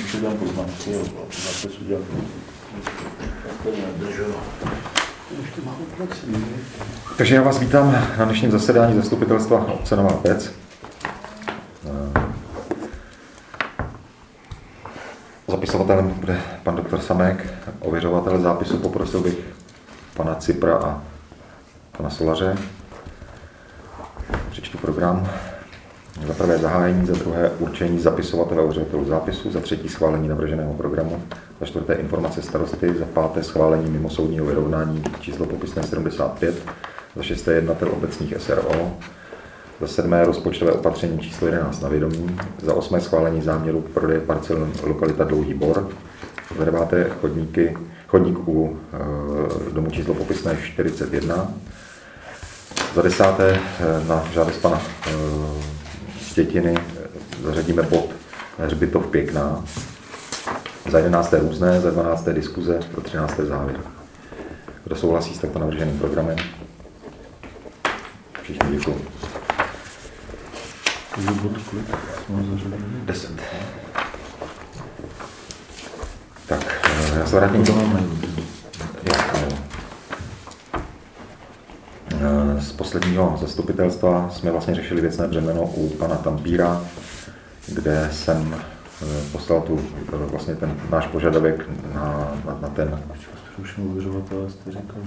ještě dám poznámky a zápis udělat. Takže já vás vítám na dnešním zasedání zastupitelstva obce Nová Pec. Zapisovatelem bude pan doktor Samek, ověřovatel zápisu poprosil bych pana Cipra a pana Solaře. Přečtu program. Za prvé zahájení, za druhé určení zapisovatele a ověřovatelů zápisu, za třetí schválení navrženého programu, za čtvrté informace starosty, za páté schválení mimosoudního vyrovnání číslo popisné 75, za šesté jednatel obecních SRO, za sedmé rozpočtové opatření číslo 11 na vědomí, za osmé schválení záměru prodeje parcel lokalita Dlouhý Bor, za deváté chodník u domu číslo popisné 41, za desáté na žádost pana Štětiny zařadíme bod Hřbitov Pěkná, za 11. různé, za 12. diskuze, za 13. závěr. Kdo souhlasí s takto navrženým programem? Všichni děkuji. 10. Tak, já se vrátím z posledního zastupitelstva jsme vlastně řešili věcné břemeno u pana Tampíra, kde jsem poslal vlastně ten náš požadavek na ten Ověřovatele jste říkal.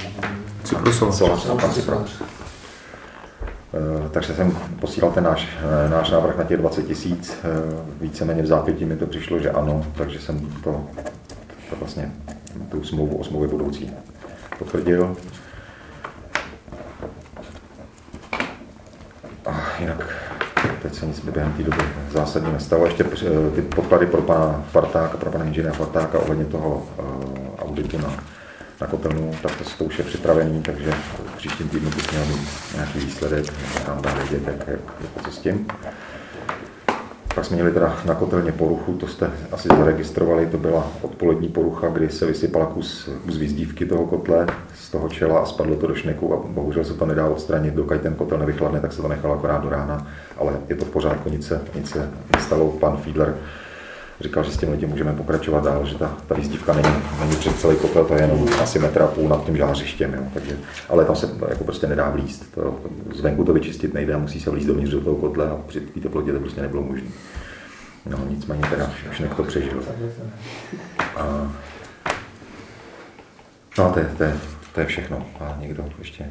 Takže jsem posílal ten náš návrh na těch 20 000. Víceméně v zápětí mi to přišlo, že ano, takže jsem to vlastně tu smlouvu o smlouvě budoucí potvrdil. A jinak teď se nic během té doby zásadně nestalo. Ještě ty podklady pro pana Fartáka, pro pana inženýra Fartáka ohledně toho auditu na kotelnu, tak to už je připravený, takže v příštím týdnu bych měl mít nějaký výsledek, nám dá vědět, jak co s tím. Pak jsme měli teda na kotelně poruchu, to jste asi zaregistrovali, to byla odpolední porucha, kdy se vysypala kus výzdívky toho kotle z toho čela a spadlo to do šneku a bohužel se to nedá odstranit, dokud ten kotel nevychladne, tak se to nechalo akorát do rána, ale je to v pořádku, nic se nestalo. Pan Fiedler říkal, že s tím lidem můžeme pokračovat dál, že ta výzdívka není před celý kotel, to je jenom asi 1,5 metru nad tím žářištěm, jo, takže, ale tam se jako prostě nedá vlízt, zvenku to vyčistit nejde, musí se vlízt dovnitř do toho kotle a při té teplotě to prostě nebylo možné. No, nicméně teda Šnek to přežil. No a to je všechno. A někdo ještě?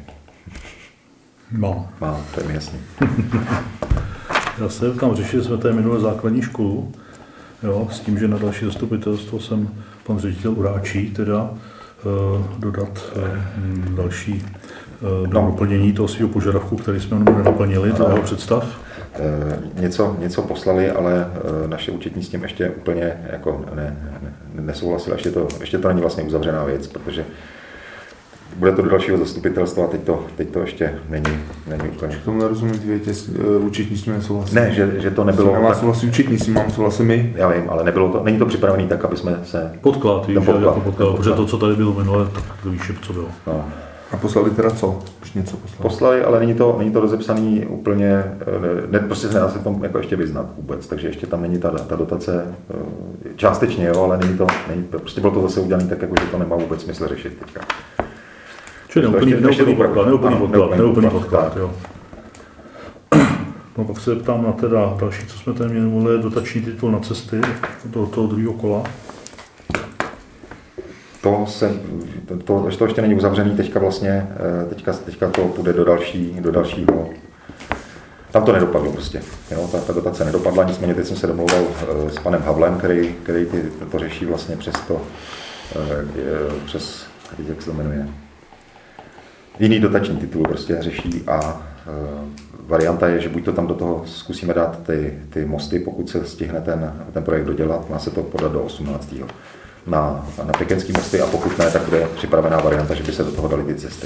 Má, to je mi jasný. Já se tam řešili jsme té minulé základní školu, jo, s tím, že na další zastupitelstvo jsem pan ředitel uráčí teda dodat další doplnění toho svého požadavku, který jsme mu nenaplnili, to jeho představ. Něco poslali, ale naše účetní s tím ještě úplně jako nesouhlasila. Ještě to není vlastně uzavřená věc, protože bude to do dalšího zastupitelstva a teď to ještě není úplně. K tomu nerozumím, větě, účetní s tím nesouhlasí. Ne, že to nebylo. Nemá souhlasí účetní, s tím mám souhlasí my. Já vím, ale není to připravený tak, aby jsme se... Podklad, protože to, co tady bylo minule, tak to víš, co bylo. No. A poslali teda co? Už něco poslali, ale není to rozepsaný úplně, prostě se nedá se tom jako ještě vyznat vůbec, takže ještě tam není ta dotace, částečně jo, ale prostě bylo to zase udělané tak, jako, že to nemá vůbec smysl řešit teďka. Čili neúplný podklad, jo. No pak se ptám na teda další, co jsme tady měli, dotační titul na cesty do toho druhého kola. To ještě není uzavřený, teďka to půjde do dalšího. Tam to nedopadlo prostě, jo, ta dotace nedopadla, nicméně teď jsem se domlouval s panem Havlem, který to řeší vlastně přes jak se to jmenuje, jiný dotační titul prostě řeší a varianta je, že buď to tam do toho zkusíme dát ty mosty, pokud se stihne ten projekt dodělat, má se to podat do 18. na Pěkenský mosty a pokud ne, tak bude připravená varianta, že by se do toho dali ty cesty.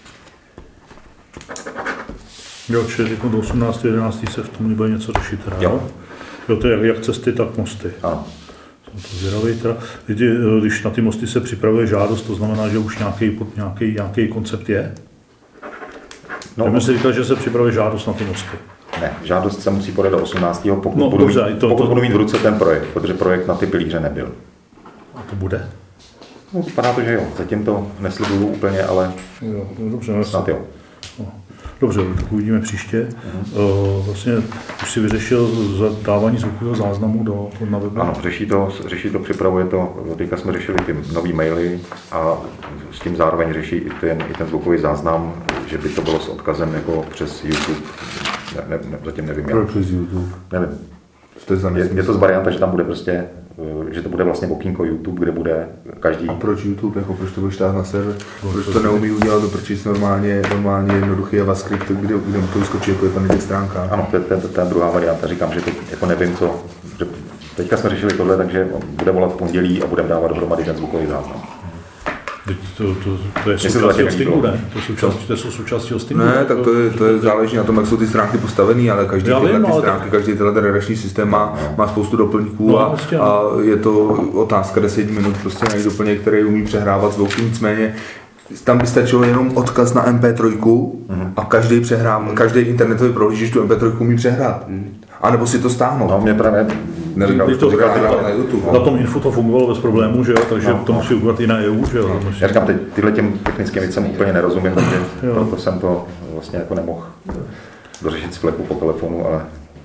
Jo, čili do 18.11. se v tom nebude něco řešit. Jo, to je jak cesty, tak mosty. Ano. Jsem to zvědavý teda. Když na ty mosty se připravuje žádost, to znamená, že už nějaký koncept je? No, si říkal, že se připravuje žádost na ty mosty. Ne, žádost se musí podat do 18. pokud, No, budu, dobře, mít, pokud budu mít v ruce ten projekt, protože projekt na ty pilíře nebyl. A to bude? No, vypadá to, že jo. Zatím to neslibuju úplně, ale Jo, dobře, snad jo. Dobře, tak uvidíme příště. Vlastně už si vyřešil zadávání zvukového záznamu na webu? Ano, řeší to, připravuje to. Teďka jsme řešili ty nový maily a s tím zároveň řeší i ten zvukový záznam, že by to bylo s odkazem jako přes YouTube. Zatím nevím jak. Proč přes YouTube? Nevím. To je to z varianta, že tam bude prostě, že to bude vlastně okýnko YouTube, kde bude každý... A proč YouTube? Jako proč to budeš tát na server? Proč to neumí udělat, protože normálně jednoduchý JavaScript, kde to vyskočí, jako je tam na těch stránkách? Ano, to je ta druhá varianta. Říkám, že to jako nevím co, že teďka jsme řešili tohle, takže bude volat v pondělí a budeme dávat dohromady ten zvukový záznam. To je součástí hostingu, ne? To jsou součástí hostingu. Ne, tak to je záleží na tom, jak jsou ty stránky postavené, ale každý ten redakční systém má spoustu doplňků a je to otázka 10 minut prostě najít doplněk, který umí přehrávat zvuky, nicméně tam by stačilo jenom odkaz na MP3 a každý internetový prohlížeč tu MP3 umí přehrát. A nebo si to stáhnout. No, mě právě na YouTube. Na tom Info to fungovalo bez problémů, že jo? Takže to musí udělat i na EU, že jo? Já říkám, tyhle těm technickým věcem úplně nerozumím, takže proto jsem to vlastně jako nemohl dořešit z fleku po telefonu, ale...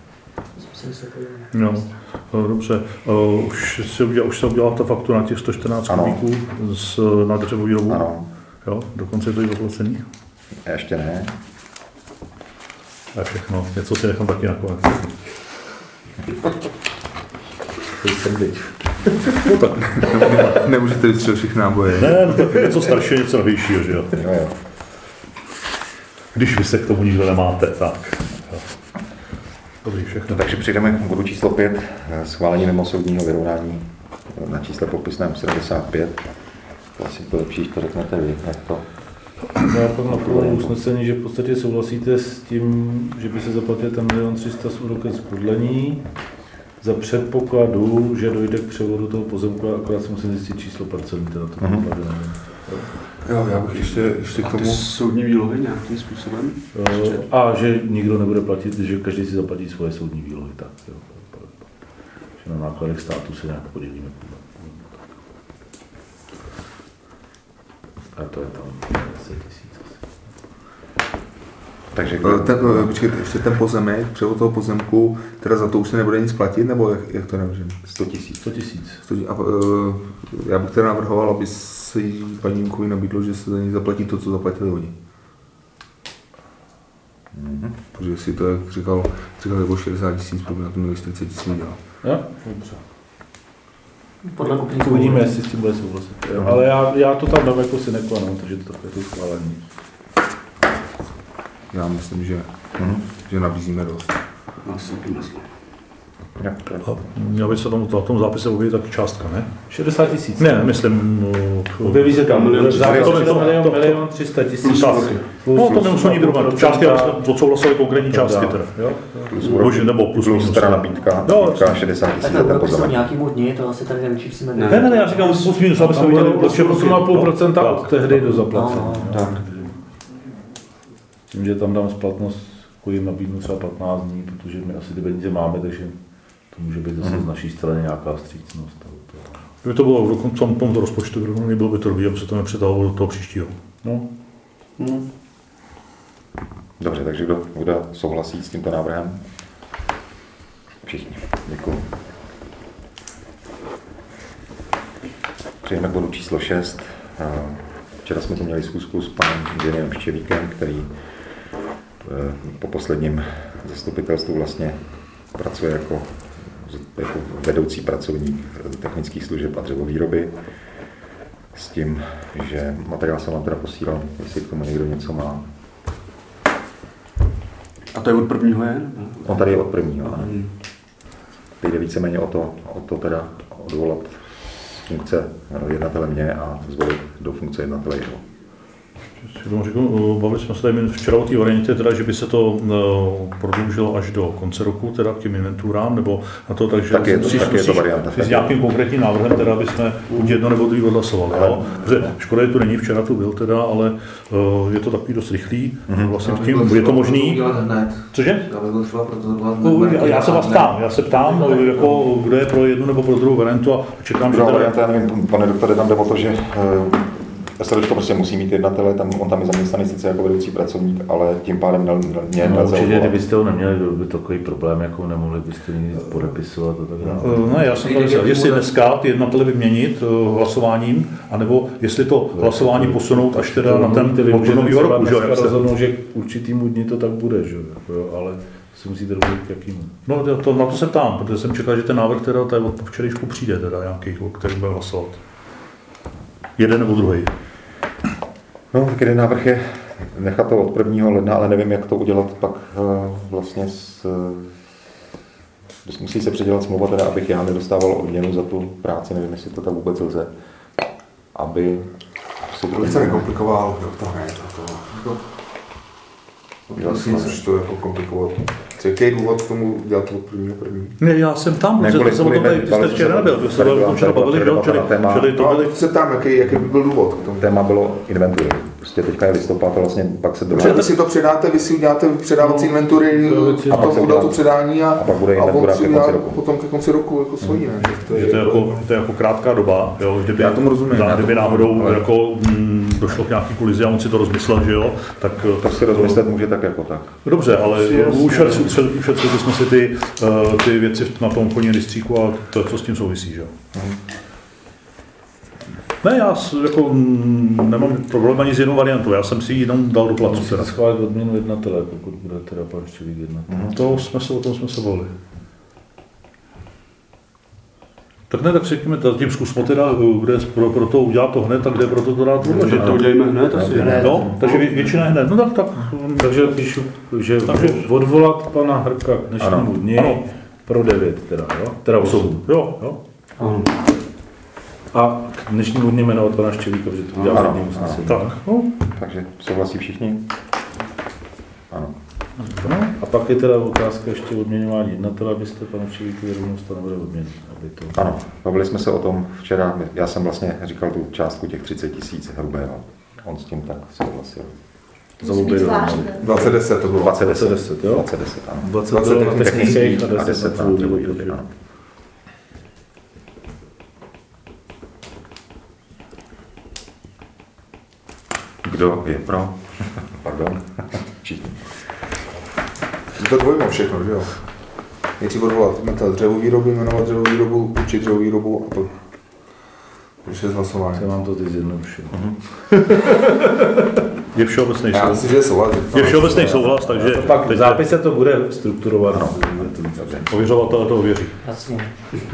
No, dobře. Už se udělala ta faktura na těch 114 kubíků na dřevovýrobu? Ano. Jo, dokonce je to i zaplacený? Ještě ne. A všechno, něco si nechám taky nakonec. No tak. Nemůžete vystřelit všechny náboje. Ne, no tak něco staršího, něco novějšího, že jo? Jo. Když vy se k tomu nikdo nemáte, tak. Dobrý, všechno. Takže přijdeme k bodu číslo 5, schválení mimosoudního vyrovnání na čísle popisném 75. Asi to lepší, to řeknete vy, jak to... Já pak naplňuji usnesení, že v podstatě souhlasíte s tím, že by se zaplatil ten 1 300 000 s úrokem z prodlení za předpokladu, že dojde k převodu toho pozemku, a akorát si musím zjistit číslo parcelní, teda to nevím. Jo, já bych ještě k tomu... A ty soudní výlohy nějakým způsobem? A že nikdo nebude platit, že každý si zaplatí svoje soudní výlohy, tak jo. Že na nákladech státu se nějak podělíme. A to je tam 10 000. Takže počkejte, ještě ten pozemek, převod toho pozemku, teda za to už se nebude nic platit, nebo jak to navržeme? 100 000. 100 000. A já bych teda navrhoval, aby se paní Jimkovi nabídlo, že se za ní zaplatí to, co zaplatili oni. Protože si to, jak říkal jako 60 000, protože na to měli 40 000 dělat. Jo, dobře. Podle kupníků. Uvidíme, jestli s tím bude souhlasit. Ale já to tam dám jako sine qua non, takže to je to schválení. Já myslím, že nabízíme dost. Asi to myslím. Měla by se na tom zápise objevit taky částka, ne? 60 000. Ne, myslím... Objeví se tam milion 300 000. No, to nemusí ani drobit. Částky odsouhlasili konkrétní částky teda. Nebo plus minus. Teda nabídka 60 000 za ten pozemek. Nějakýmu dni, to asi tady nevyčísíme. Ne, já říkám plus minus, aby jsme viděli, prostě 8,5% od tehdy do zaplacení. Tím, že tam dám splatnost, jako jim nabídnu třeba 15 dní, protože my asi ty peníze máme, takže to může být zase z naší strany nějaká vstřícnost. Kdyby to bylo v tomto rozpočtu, bylo by to dobrý, aby se to nepřetahovalo do toho příštího. No. Dobře, takže kdo souhlasí s tímto návrhem? Všichni. Děkuji. Přejdeme k bodu číslo 6. Včera jsme tu měli schůzku s panem inženýrem Štěvíkem, který po posledním zastupitelstvu vlastně pracuje jako vedoucí pracovník technických služeb a dřevovýroby. S tím, že materiál jsem vám teda posílal, jestli k tomu někdo něco má. A to je od prvního jen? On tady je od prvního, ano. Jde víceméně o to teda odvolat z funkce jednatele mě a zvolit do funkce jednatele jeho. bavili jsme se tady včera o té variantě, teda, že by se to prodloužilo až do konce roku, teda k těm inventurám, nebo na to, takže tak je to varianta. S nějakým konkrétním návrhem, teda, aby jsme buď jedno nebo druhý odhlasovali. Protože škoda, že tu není, včera tu byl teda, ale je to takový dost rychlý. Vlastně tím, je to možný. Cože? Já se vás ptám, jako, kdo je pro jednu nebo pro druhou variantu a čekám, že varianta, já nevím, pane doktore, tam jde o to, že SROčko prostě musí mít jednatele, on tam je zaměstnaný sice jako vedoucí pracovník, ale tím pádem nelze určitě, kdybyste ho neměli, byl by takový problém, jako nemohli byste nic podepisovat a tak dále. No, já jsem říkal, jestli dneska ty jednatele vyměnit hlasováním, anebo jestli to hlasování posunout až teda na ten novýho roku. Dneska rozhodnou, že k určitýmu dni to tak bude, že? Ale si musíte rozhodnout k jakýmu. No, na to se ptám, protože jsem čekal, že ten návrh teda od včerejšku přijde, teda nějaký, o kterém bude hlasovat. Jeden nebo druhý. No, tak jeden návrh je nechat to od 1. ledna, ale nevím, jak to udělat pak vlastně musí se předělat smlouva, teda, abych já nedostával odměnu za tu práci, nevím, jestli to tak vůbec lze, aby si to se nekomplikoval, Musíš to jako komplikovat. Jaký důvod k tomu dělat od 1.1.? Ne, já jsem tam, protože jsem o tom tady, jste včera nebyl, vy jste o tom včera bavili, se ptám, jaký byl důvod k tomu? Téma bylo inventury. Prostě teďka je listopad a vlastně pak se Vy si to předáte, vy si uděláte předávací inventury a tomu datu předání a pak bude inventura ke konci roku. Potom ke konci roku jako svojí, ne? Že to je jako krátká doba, jo, kdyby, já tomu rozumím. Kdyby náhodou jako došlo k nějaký kolizi a on si to rozmyslel, že jo, tak... To si rozmyslet může tak jako tak. Dobře, ale ušetřili jsme si ty věci na tom obchodním rejstříku a to, co s tím souvisí, že jo. Ne, já jako nemám problém ani s jednou variantou, já jsem si ji jenom dal do placu. Musíte schválit odměnu jednatele, pokud bude teda pan Štěvík jednatel. O tom jsme se volili. Tak ne, tak řekněme, tím zkusmo teda, kde pro to udělat to hned, tak kde pro to dát že to udělíme hned asi. No, takže většina hned, no tak. Takže píšu, že odvolat pana Hrka k dnešnímu dni pro 9 teda, jo? Teda 8. Jo. A k dnešnímu dni jmenovat pana Štěvíka, protože to udělá jedním usnesení. Tak, no. Takže souhlasí všichni? Ano. A pak je teda otázka ještě odměňování jednatele, abyste panu Štěvíkovi rovnou stanovili odměnu. Ano, bavili jsme se o tom včera, já jsem vlastně říkal tu částku těch 30 000 hrubého. On s tím tak souhlasil. Zalubili 2010 to bylo. 2010, jo? 2010, ano. 20 bylo na technických a 10 na trubových, ano. Kdo je pro? Pardon. Všichni. Je to dvojmo všechno, že jo? Nejdřív odvolat dřevou výrobu, jmenovat dřevou výrobu, určit dřevou výrobu a to už je zhlasování. Já mám to teď zjednodušil. Je všeobecný souhlas. Já myslím, že je souhlas. Je všeobecný souhlas, takže... Pak v zápise to bude strukturovat. Ano. Ověřovatel to ověří. Jasně.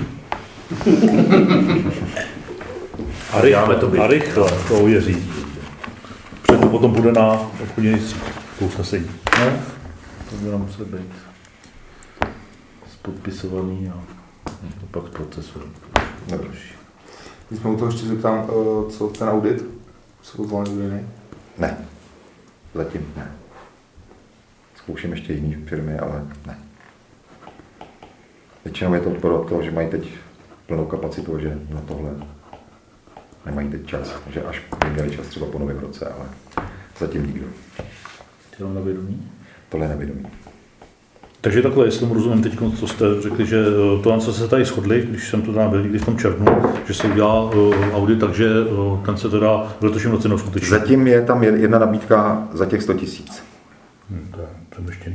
A rychle to ověří. Předtím potom bude na obchodní rejstřík, to usnesení. No, to bude muset být spodpisovaný a pak procesu. Když jsme u toho ještě zeptám, co ten audit? Co to jiný? Ne. Zatím ne. Zkouším ještě jiné firmy, ale ne. Většinou je to proto, že mají teď plnou kapacitu, že na tohle nemají teď čas, že až by měli čas třeba po novém roce, ale zatím nikdo. Tohle nevědomí? Tohle nevědomí. Takže takhle, jestli tomu rozumím teď, co jste řekli, že to, co se tady shodli, když jsem to teda byl někdy v tom červnu, že se udělá audit, takže ten se teda v letošním roce neuskuteční. Zatím je tam jedna nabídka za těch 100 000. To je přemýštěný.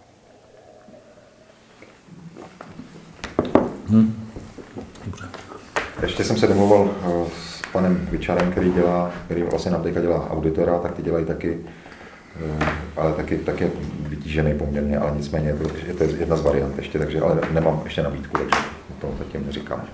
Dobře. Ještě jsem se domluval s panem Vyčarem, který vlastně nám teďka dělá auditora, tak ty dělají taky, ale taky je vytížený poměrně, ale nicméně je to jedna z variant ještě, takže ale nemám ještě nabídku, takže to zatím neříkám.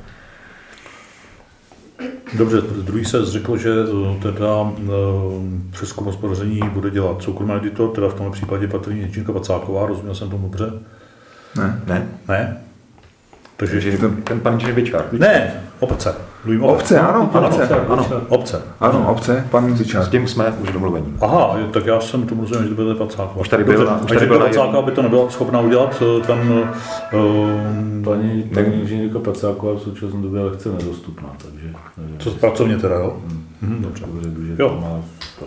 Dobře, druhý se řekl, že teda přezkum hospodaření bude dělat soukromý editor, teda v tomhle případě patrně Jindřiška Pacáková, rozuměl jsem tomu dobře? Ne. Ne? Takže ten pan Inženýr. Ne, obce. Obce, ano, obce, pan Vyčár. S tím jsme už domluvení. Aha, tak já jsem tomu rozuměl, že to byl Pacáková. Už tady byl Pacáková by to nebyla schopná udělat, ten... Paní inženýrka Pacáková v současné době lehce nedostupná, takže... Co pracovně teda, jo? Dobře. Jo.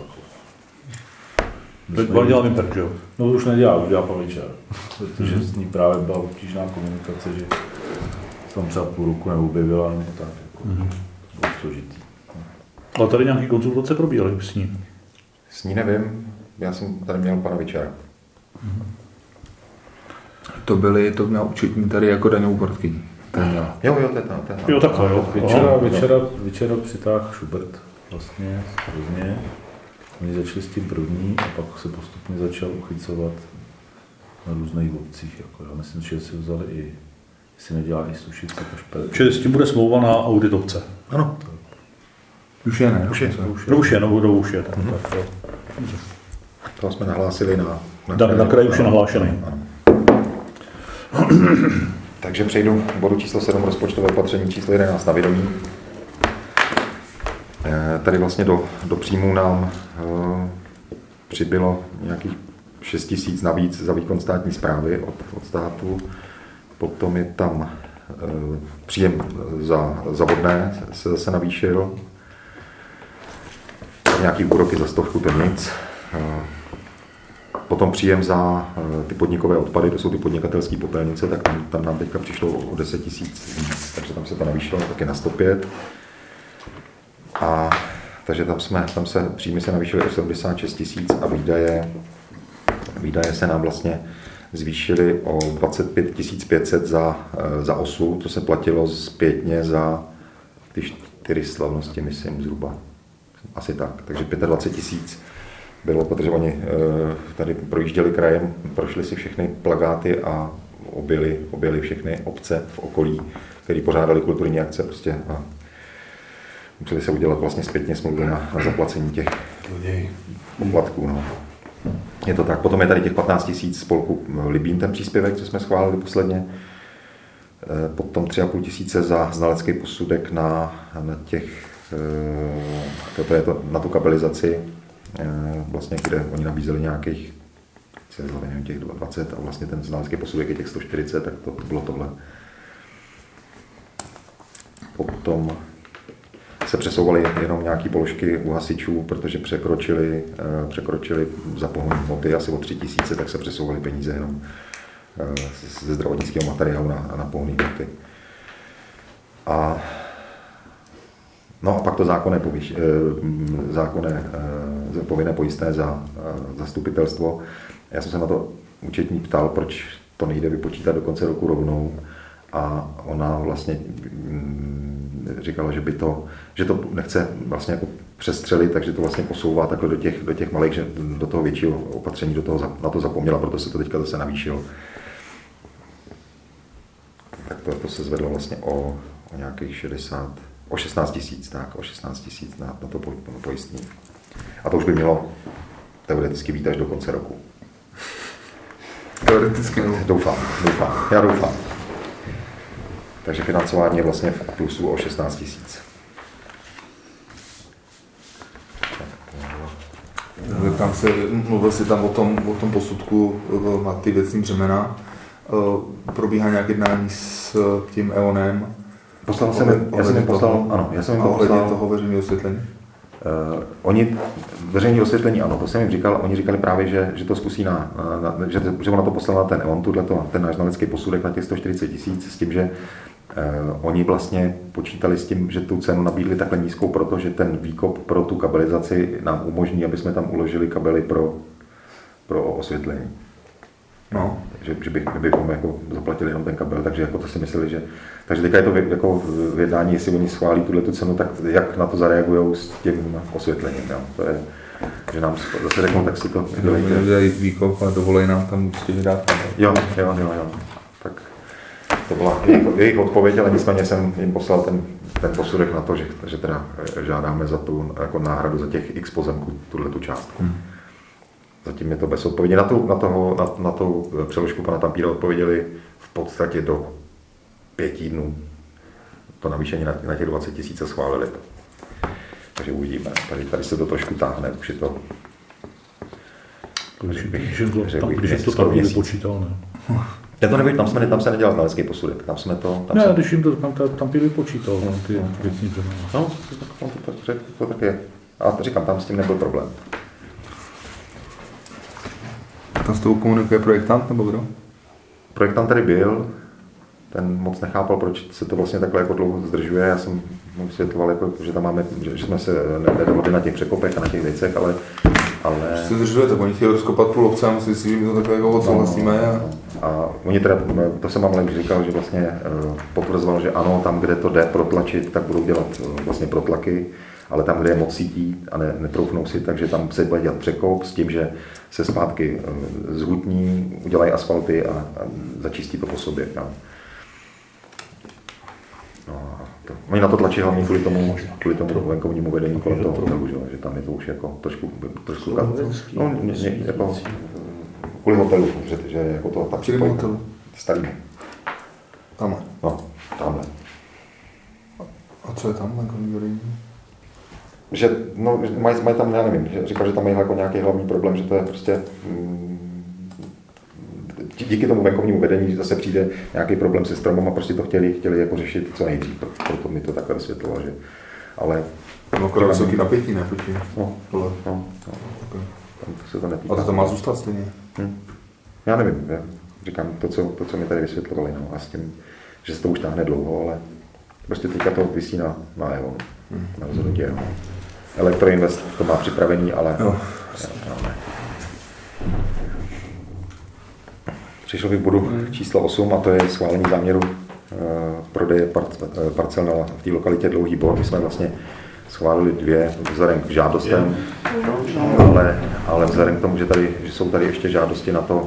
Teď dělám Imperk, jo? No už nedělá, už dělá pan Vyčár, protože s ní právě byla obtížná komunikace, že tam třeba půl roku neobjevila, nebo tak, jako bylo složitý. Ale tady nějaký konzultace probíhaly s ní? S ní nevím, já jsem tady měl pana Vyčára. To měla účetní tady jako daňovou poradkyni. Jo, to je tam. Jo, takhle, jo. Vyčera přitáhl Schubert vlastně hrozně. Oni začali s tím první a pak se postupně začal uchycovat na různých obcích. Jako já myslím, že si vzali i, jestli nedělá i Sušice, Kašper. Čili s tím bude smlouva na audit obce. Ano. Už je, ne? Už je. Tak, jo. To jsme nahlásili na kraji už je nahlášený. Takže přejdu k bodu číslo 7, rozpočtové opatření číslo 11 na vědomí. Tady vlastně do příjmů nám přibylo nějakých 6 000 navíc za výkon státní správy od státu. Potom je tam příjem za vodné se zase navýšil. Nějaký úroky za 100, to je nic. Potom příjem za ty podnikové odpady, to jsou ty podnikatelské popelnice, tak tam nám teďka přišlo o 10 000 víc, takže tam se to navýšilo taky na 105. A takže tam se příjmy se navýšily o 76 000 a výdaje se nám vlastně zvýšily o 25 500 za osu, to se platilo zpětně za ty 4 slavnosti, myslím zhruba. Asi tak, takže 25 000 bylo, protože oni tady projížděli krajem, prošli si všechny plakáty a objeli všechny obce v okolí, které pořádali kulturní akce prostě a museli se udělat vlastně zpětně smlouvy na zaplacení těch poplatků. No. Je to tak. Potom je tady těch 15 000 spolku Libín, ten příspěvek, co jsme schválili posledně. Potom 3 500 za znalecký posudek na na tu kabelizaci, vlastně, kde oni nabízeli nějakých těch 20 a vlastně ten znalecký posudek je těch 140, tak to bylo tohle. Potom se přesouvaly jenom nějaké položky u hasičů, protože překročili za pohonné hmoty asi o 3 000, tak se přesouvaly peníze jenom ze zdravotnického materiálu na pohonné hmoty. No a pak to zákonné povinné pojistné za zastupitelstvo. Já jsem se na to účetní ptal, proč to nejde vypočítat do konce roku rovnou. A ona vlastně říkala, že to nechce vlastně jako přestřelit, takže to vlastně posouvá takhle do těch malých, že do toho většího opatření na to zapomněla, proto se to teďka zase navýšilo. Tak to se zvedlo vlastně o nějakých 16 000 na to pojistní. A to už by mělo teoreticky být až do konce roku. Teoreticky no. Já doufám. Takže financování je vlastně v plusu o 16 000. Tam se mluvil si tam o tom posudku na ty věcní břemena. Probíhá nějaké jednání s tím EONem. Já jsem jim poslal toho veřejného osvětlení. Oni veřejné osvětlení, ano, to jsem jim říkal, oni říkali právě, že to zkusí že ona to poslala na ten EON, ten náš znalecký posudek na těch 140 000, s tím, že oni vlastně počítali s tím, že tu cenu nabídli takhle nízkou, protože ten výkop pro tu kabelizaci nám umožní, aby jsme tam uložili kabely pro osvětlení. No. Že bychom jako zaplatili jenom ten kabel, takže jako to si mysleli, že... Takže teďka je to jako v jednání, jestli oni schválí tu cenu, tak jak na to zareagují s tím osvětlením. Jo. To je, že nám zase řeknou, tak si to... Nedělají výkop a dovolej nám tam určitě vydat. Jo. Tak to byla jejich odpověď, ale nicméně jsem jim poslal ten posudek na to, že teda žádáme za tu jako náhradu za těch x pozemků, tu částku. Zatím je to bez odpovědi. Na tu přeložku pana Tampíra odpověděli v podstatě do 5 týdnů to navýšení na těch 20 000 schválili. Takže uvidíme. Tady se to trošku táhne, už je to... Když to tam vypočítal, ne? Já to nevím, tam se nedělal znalecký posudek. Tam jsme to... Ne, když jim to tam vypočítal, ty věcní břemena. No, to tak je. A říkám, tam s tím nebyl problém. Tam s tou komunikuje projektant nebo kdo? Projektant tady byl, ten moc nechápal, proč se to vlastně takhle jako dlouho zdržuje. Já jsem mu vysvětloval, jako, že tam máme, že jsme se nedohodli na těch překopech a na těch věcech, ale... Když se zdržuje, tak oni chtějí rozkopat půl obce a musí si to takhle jako odsouhlasíme. A oni teda, to jsem vám říkal, že vlastně potvrzoval, že ano, tam, kde to jde protlačit, tak budou dělat vlastně protlaky, ale tam, kde je moc sítí a netroufnou si, takže tam se bude dělat překop s tím, že se zpátky zhutní, udělají asfalty a začistí to po sobě. Oni na to tlačí hlavně kvůli tomu venkovnímu vedení kolem toho hotelu, že tam je to už jako trošku no, jako kvůli hotelu, že jako to tak připojíme. Starý. Tamhle. No, tamhle. A co je tam venkovní vedení? Že, no, mají tam, já nevím, říkal, že tam je jako nějaký hlavní problém, že to je prostě díky tomu venkovnímu vedení, že zase přijde nějaký problém se stromem a prostě to chtěli jako řešit co nejdřív, proto mi to takhle vysvětloval, že, ale... No, krát vysoký napětí, ne? No. Okay. Tam se to netýká. A to tam má zůstat stejně? Já nevím, já říkám to, co mi tady vysvětlovali, no, a s tím, že se to už táhne dlouho, ale prostě teďka to visí na EON, na rozhodnutí EON. Elektroinvest to má připravený, ale... Jo. Ne. Přišel bych k bodu číslo 8 a to je schválení záměru prodeje parcel v té lokalitě Dlouhý Bor. My jsme vlastně schválili 2 vzhledem k žádostem, ale vzhledem k tomu, že jsou tady ještě žádosti na to,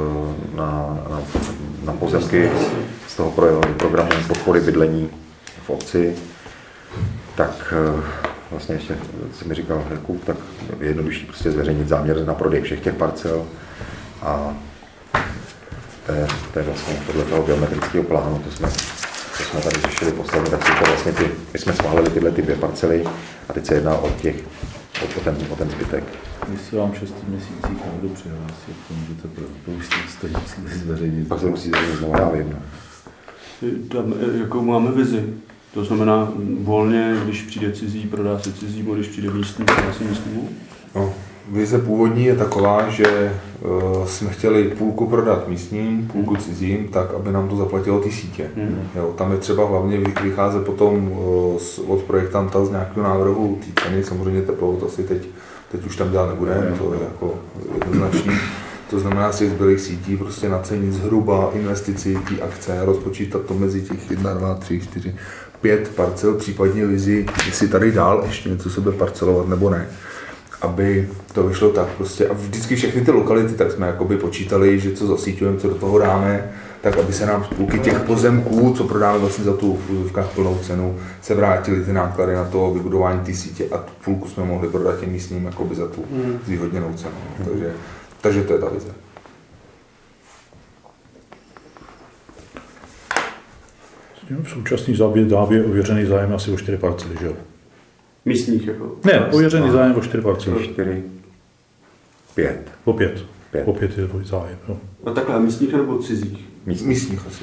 na pozemky z toho programu podpory bydlení v obci, tak vlastně ještě si mi říkal Jakub, tak je jednodušší prostě zveřejnit záměr na prodej všech těch parcel a to je vlastně podle toho geometrického plánu, to jsme tady řešili posledně, tak jsou to vlastně my jsme schválili tyhle 2 parcely a teď se jedná o ten zbytek. Jestli vám 6 měsících někdo přihlásí, to můžete to musí zveřejnit. Pak se musí zveřejnit znovu, já vím. Tam, jakou máme vizi? To znamená volně, když přijde cizí, prodá se cizímu, když přijde místní, prodá se místnímu? No, vize původní je taková, že jsme chtěli půlku prodat místním, půlku cizím, tak aby nám to zaplatilo ty sítě. Jo, tam je třeba hlavně vycházet potom od projektanta z nějakého návrhu té ceny, samozřejmě teplout asi teď už tam dělat nebudeme, to je jako jednoznačný. To znamená si zbylých sítí prostě nacenit zhruba investici té akce, rozpočítat to mezi těch 1, 2, 3, 4, 5 parcel, případně vizi, jestli tady dál ještě něco se bude parcelovat nebo ne. Aby to vyšlo tak prostě. A vždycky všechny ty lokality, tak jsme jakoby počítali, že co zasíťujeme, co do toho dáme, tak aby se nám z půlky těch pozemků, co prodáme vlastně za tu v úzovkách plnou cenu, se vrátily ty náklady na to vybudování té sítě a tu půlku jsme mohli prodat těm místním jakoby za tu zvýhodněnou cenu. Takže to je ta vize. V současný dávě ověřený zájem asi o 4 parcely, že jo? Místních jako? Ne, ověřený zájem o 4 parcely. 4, 5. O 5. O 5 je zájem, jo. A takhle, a místních nebo cizích? Místních asi.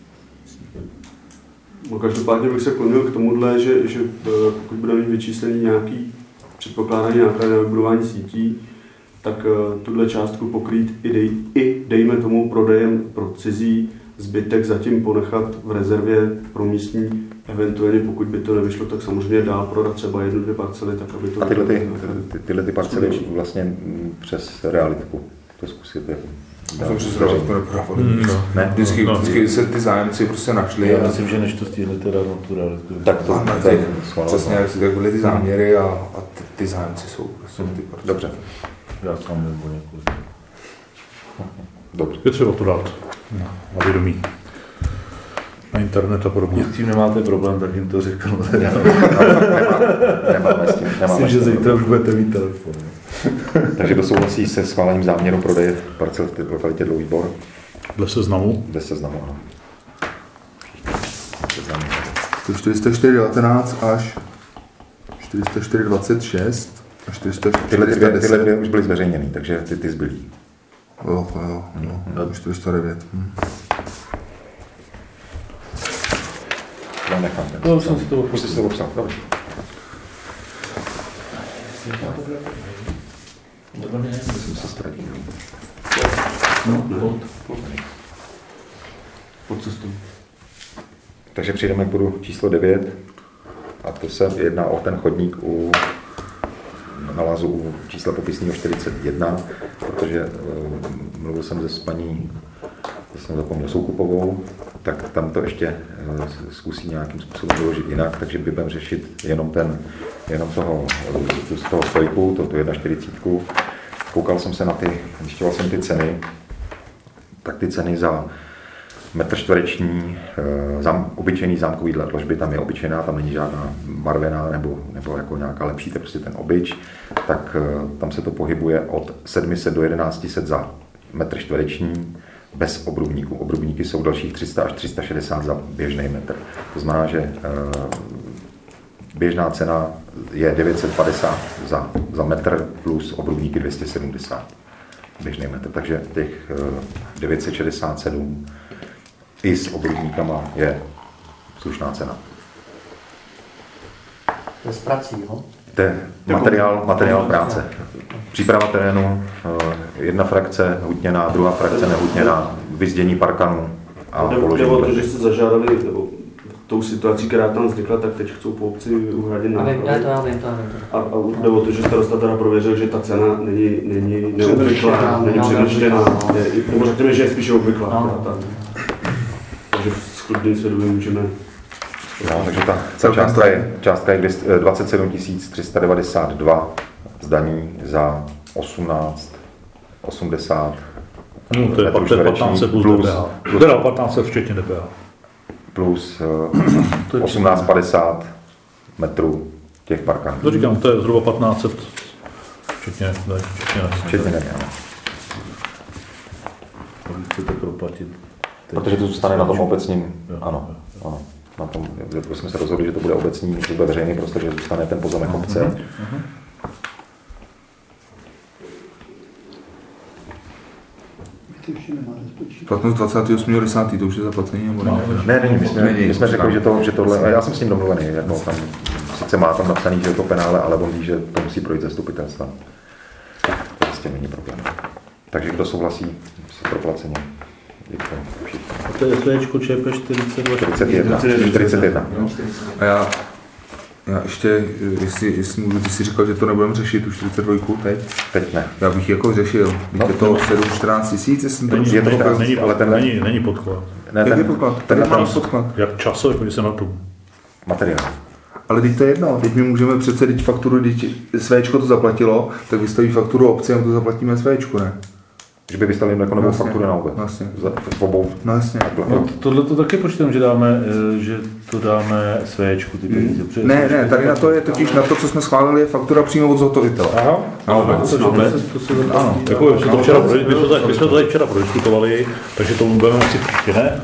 No, každopádně bych se klonil k tomuhle, že pokud budeme mít vyčíslený nějaký předpokládaný náklady na vybudování sítí, tak tuhle částku pokrýt i dejme tomu prodejem pro cizí, zbytek zatím ponechat v rezervě pro místní, eventuálně pokud by to nevyšlo, tak samozřejmě dál prodat třeba 1, 2 parcely, tak aby to... A tyhle parcely vlastně přes realitku, to zkusit. Já jsem přes realitku neprodávali. Ne? Vždycky se ty zájemci prostě našli. Já myslím, že než to stihnete dát na tu realitku. Tak to přesně, jak si tak byly ty záměry a ty zájemci jsou prostě ty parcely. Dobře. Já sám nebo několik. Dobře. Je třeba to dát na vědomí. Na internet a podobně. Pokud s tím nemáte problém, tak jim to řeknu. Nemáme s tím. Myslím, že zítra už budete mít telefon. Takže kdo souhlasí se schválením záměru prodeje parcel v lokalitě Dlouhý Bor? Dle seznamu. Dle seznamu, ano. 404,19 až 404,26 a 404,10. Tyhle dvě už byly zveřejněny, takže ty zbylí. Jo, 409. Já nechám ten. To jsem si to Už jsi to obsal, dobře. Jsem se ztratil. Pod cestou. Takže přijdeme k bodu číslo 9 a to se jedná o ten chodník u nalázu u čísla popisného 41, protože mluvil jsem s paní, jsem zapomněl, Soukupovou, tak tam to ještě zkusí nějakým způsobem vyložit jinak, takže budeme řešit jenom toho stojku, tu 1,40. Koukal jsem se na zjišťoval jsem ty ceny, tak ty ceny za metr čtvereční, obyčejný zámkový dlažby, tam je obyčejná, tam není žádná barvená nebo jako nějaká lepší, to je prostě ten obyč, tak tam se to pohybuje od 700 do 1100 za metr čtvereční bez obrubníků. Obrubníky jsou dalších 300 až 360 za běžný metr. To znamená, že běžná cena je 950 za metr plus obrubníky 270 běžný metr, takže těch 967 i s obrubníkama je slušná cena. To je s prací, jo? To je materiál práce. Příprava terénu, jedna frakce hutněná, druhá frakce nehutněná, vyzdění parkanu a položení. Nebo to, že jste zažádali, nebo tou situací, která tam vznikla, tak teď chcou po obci uhradit náklady. Já vím. A nebo to, že starosta teda prověřil, že ta cena není neobvyklá, není přemrštěná, nebo řekněme, že je spíše obvyklá. Takže s chlubným svědomím můžeme... No, takže ta částka je 27 392 zdaní za 18,80. No, to je 1500 plus DPH. Teda 1500 včetně DPH. Plus 18,50 metrů těch parkantů. To říkám, to je zhruba 1500 včetně DPH. Chcete proplatit. Protože to zůstane na tom obecním, ano. Na tom, jsme se rozhodli, že to bude obecní, to bude veřejný prostor, že zůstane ten pozemek obce. Platnost 28.10. to už je zaplacení nebo ne? Ne, my jsme řekli, že tohle, já jsem s ním domluvený, jako tam, sice má tam napsaný, že je to penále, ale on ví, že to musí projít zastupitelstva. To prostě není problém. Takže kdo souhlasí s proplacením? A to je SVčko ČP 41. A já ještě, jestli můžu, ty jsi říkal, že to nebudeme řešit, tu 42 teď? Teď ne. Já bych jako řešil, je to 7-14 tisíc, jestli to Není podklad. Jak je podklad? Tady mám podklad. Jak časově, když se na tu materiál. Ale teď to je jedno, teď my můžeme přece, teď fakturu, když SVčko to zaplatilo, tak vystaví fakturu obci a to zaplatíme SVčku, ne? Že by vystavili jako novou fakturu na obec. Vlastně. V obou. No jasně. Tohle to taky počítám, že to dáme SVčku, ty peníze. Ne, tady na to je totiž, na to, co jsme schválili, je faktura přímo od zhotovitele. Aha. Ano, jako my jsme to tady včera prodiskutovali, takže to budeme moci příště, ne?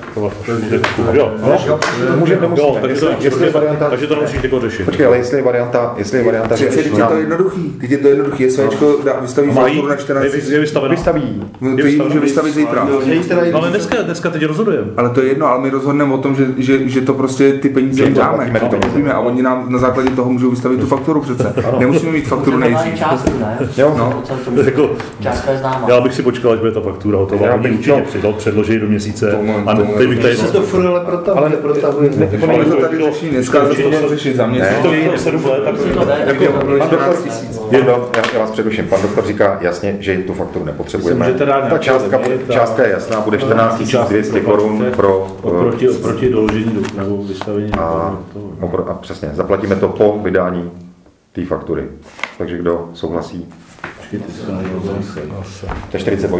Takže to nemusíš jako řešit. Počkej, ale jestli je varianta... Přece teď je to jednoduchý, SVčko vystaví fakturu na 14 Vystaví. To ji může vystavit zítra. No, ale dneska teď rozhodujeme. Ale to je jedno, ale my rozhodneme o tom, že to prostě ty peníze jim dáme. A oni nám na základě toho můžou vystavit tu fakturu přece. Nemusíme mít fakturu nejdřív. Částku, ne? Jo, no. Částka je známa. Já bych si počkal, až bude ta faktura hotová. Oni určitě předloží do měsíce. A teď bych tady... To furt ale protahuje. Ale to tady řeší dneska, to budeme řešit za měsíc. To je 7 let, tak já vás předuším. Pan doktor říká jasně, že tu fakturu nepotřebujeme. Ta částka je jasná, bude 14 200 korun pro... Oproti doložení nebo vystavení. A přesně, zaplatíme to po vydání té faktury. Takže kdo souhlasí? To je 42.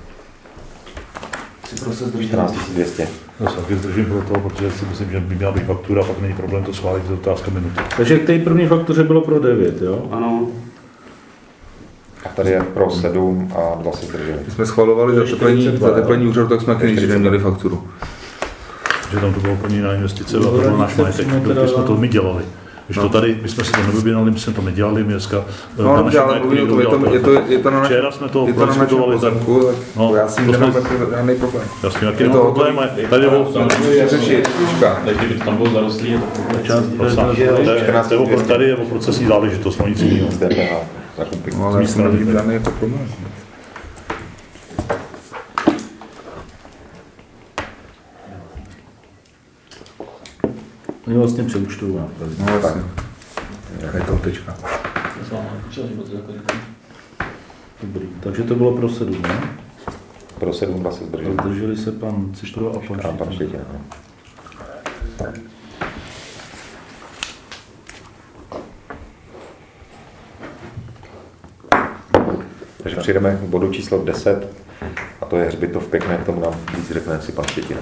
14 200. Já se taky zdržím pro toho, protože si myslím, že by měla být faktura, pak není problém to schválit, to je otázka minuty. Takže k té první faktuře bylo pro 9, jo? Ano. A tady je pro 7 a 2 se zdrželi. My jsme schvalovali za teplení úřadu, tak jsme taky nejdřív neměli fakturu. že tam to bylo úplně jiná investice, to byl náš majetek, když jsme to my dělali. Když to tady, my jsme si to nevyběnali, my jsme to nedělali, my dneska... Je to na včera jsme to diskutovali, pozemku, já si nemám žádný problém. Já s tím jaký nemám problém, tady je tam bylo zarostlý, je to tady je o procesní záležitost, no nic jiného. Ale já si nevidím žádný jako problém. Oni vlastně přeúčtují. No vlastně. Je to tečka. Dobrý, takže to bylo pro 7, ne? Pro 7 dva se zdrželi. Zdrželi se pan Cištro a pan Štětina. Takže přijdeme k bodu číslo 10 a to je hřbitov Pěkné, k tomu nám víc řekne si pan Štětina.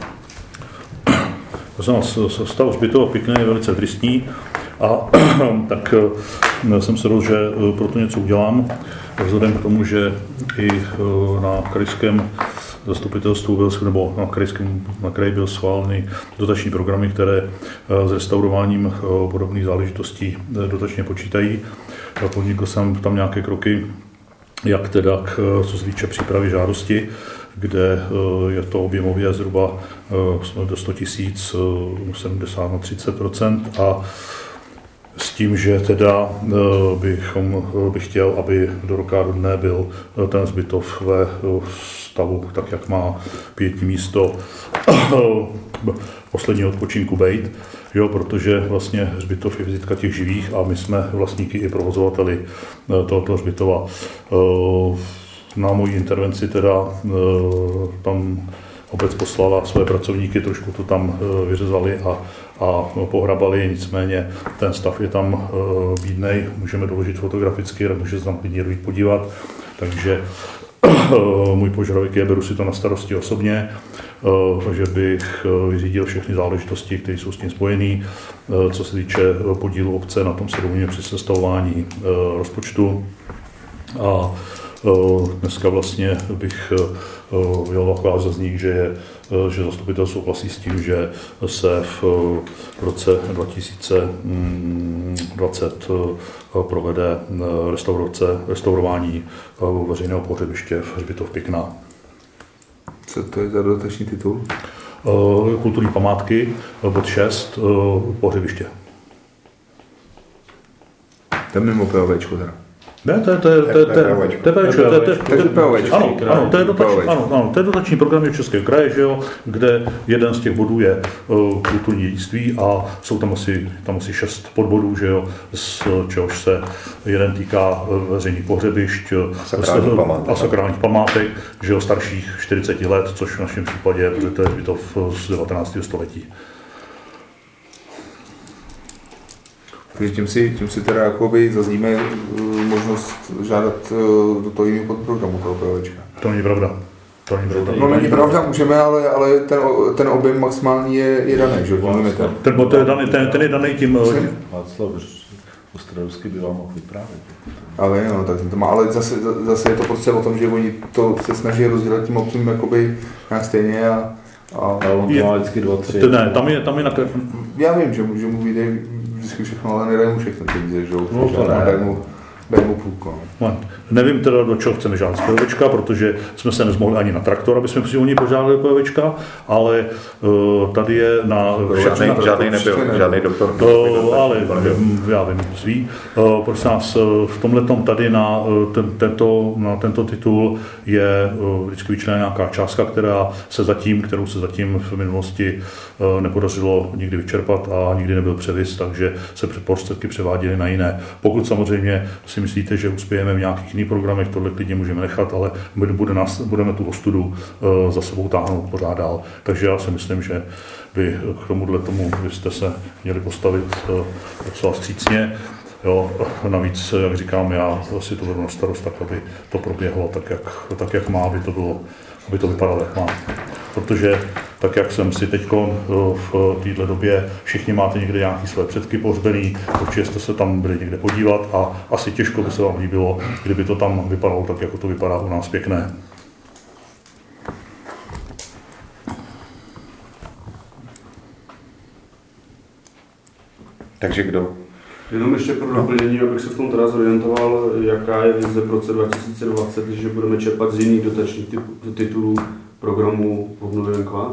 Stav hřbitova Pěkné je velice tristní a tak jsem se rozhodl, že pro to něco udělám, vzhledem k tomu, že i na krajském zastupitelstvu nebo na kraji byl schválený dotační programy, které s restaurováním podobných záležitostí dotačně počítají. Podnikl jsem tam nějaké kroky, jak teda, co se týče přípravy žádosti, kde je to objemově zhruba do 100 000, 70 na 30%, a s tím, že teda bych chtěl, aby do roka do dne byl ten hřbitov ve stavu, tak jak má pietní místo posledního odpočinku být, jo, protože vlastně hřbitov je vizitka těch živých a my jsme vlastníky i provozovateli tohoto hřbitova. Na moji intervenci teda tam obec poslala své pracovníky, trošku to tam vyřezali a pohrabali, nicméně ten stav je tam bídnej, můžeme doložit fotograficky, ale může se tam klidně dojít podívat, takže můj požadavek je, beru si to na starosti osobně, že bych vyřídil všechny záležitosti, které jsou s tím spojené, co se týče podílu obce, na tom se domluvíme při sestavování rozpočtu. A dneska vlastně bych měl taková zazník, že zastupitel souhlasí s tím, že se v roce 2020 provede restaurování veřejného pohřebiště v hřbitov Pěkná. Co to je za dotační titul? Kulturní památky, bod 6, pohřebiště. To je mimo POVčko teda. Ne, to je dotační program Českého kraje, že jo, kde jeden z těch bodů je kulturní dědictví a jsou tam asi 6 podbodů, že jo, z čehož se jeden týká veřejných pohřebišť a sakrálních památek, že jo, starších 40 let, což v našem případě, protože to je hřbitov z 19. století. Tím si teda jakoby zazníme možnost žádat do toho jiného podprogramu toho POVčka. To není pravda. No není pravda, můžeme, ale ten objem maximální je daný, že? Ten je daný tím... Václav Ostravsky by vám mohl vyprávět. Ale no, tak to má, ale zase je to prostě o tom, že oni to se snaží rozdělat tím obcím jakoby nějak stejně a on to má vždycky 2-3. Ne, tam je na... Já vím, že mu vyjde vždycky všechno, ale nedají mu všechny peníze, že jo? No to ne. Dají mu půlku. Nevím teda, do čeho chceme žádat z POVčka, protože jsme se nezmohli ani na traktor, aby jsme při ní požádali POVčka, ale tady je na... Žádný nebyl, žádný doktor. Ale já vím, ví. Prosím nás, v tomhletom tady na tento titul je vždycky vyčleněna nějaká částka, kterou se zatím v minulosti nepodařilo nikdy vyčerpat a nikdy nebyl převis, takže se prostředky převáděly na jiné. Pokud samozřejmě si myslíte, že uspějeme v nějakých jiných programech, tohle klidně můžeme nechat, ale budeme tu ostudu za sebou táhnout pořád dál. Takže já si myslím, že vy k tomuhle tomu byste se měli postavit docela vstřícně. Jo, navíc, jak říkám, já si to beru na starost tak, aby to proběhlo tak, jak má, aby to vypadalo, jak má. Protože tak, jak jsem si teď v této době, všichni máte někde nějaké své předky pohřbený, určitě jste se tam byli někde podívat a asi těžko by se vám líbilo, kdyby to tam vypadalo tak, jako to vypadá u nás Pěkné. Takže kdo? Jenom ještě pro doplnění, abych se v tom teda zorientoval, jaká je vize v roce 2020, že budeme čerpat z jiných dotačních titulů programu Obnovy venkova?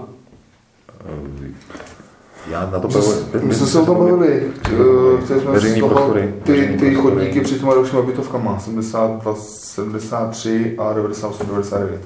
Já na to my jsme se o tom bavili. Chtěli jsme z toho ty chodníky při těma dalšíma bytovkama 72, 73 a 98, 99.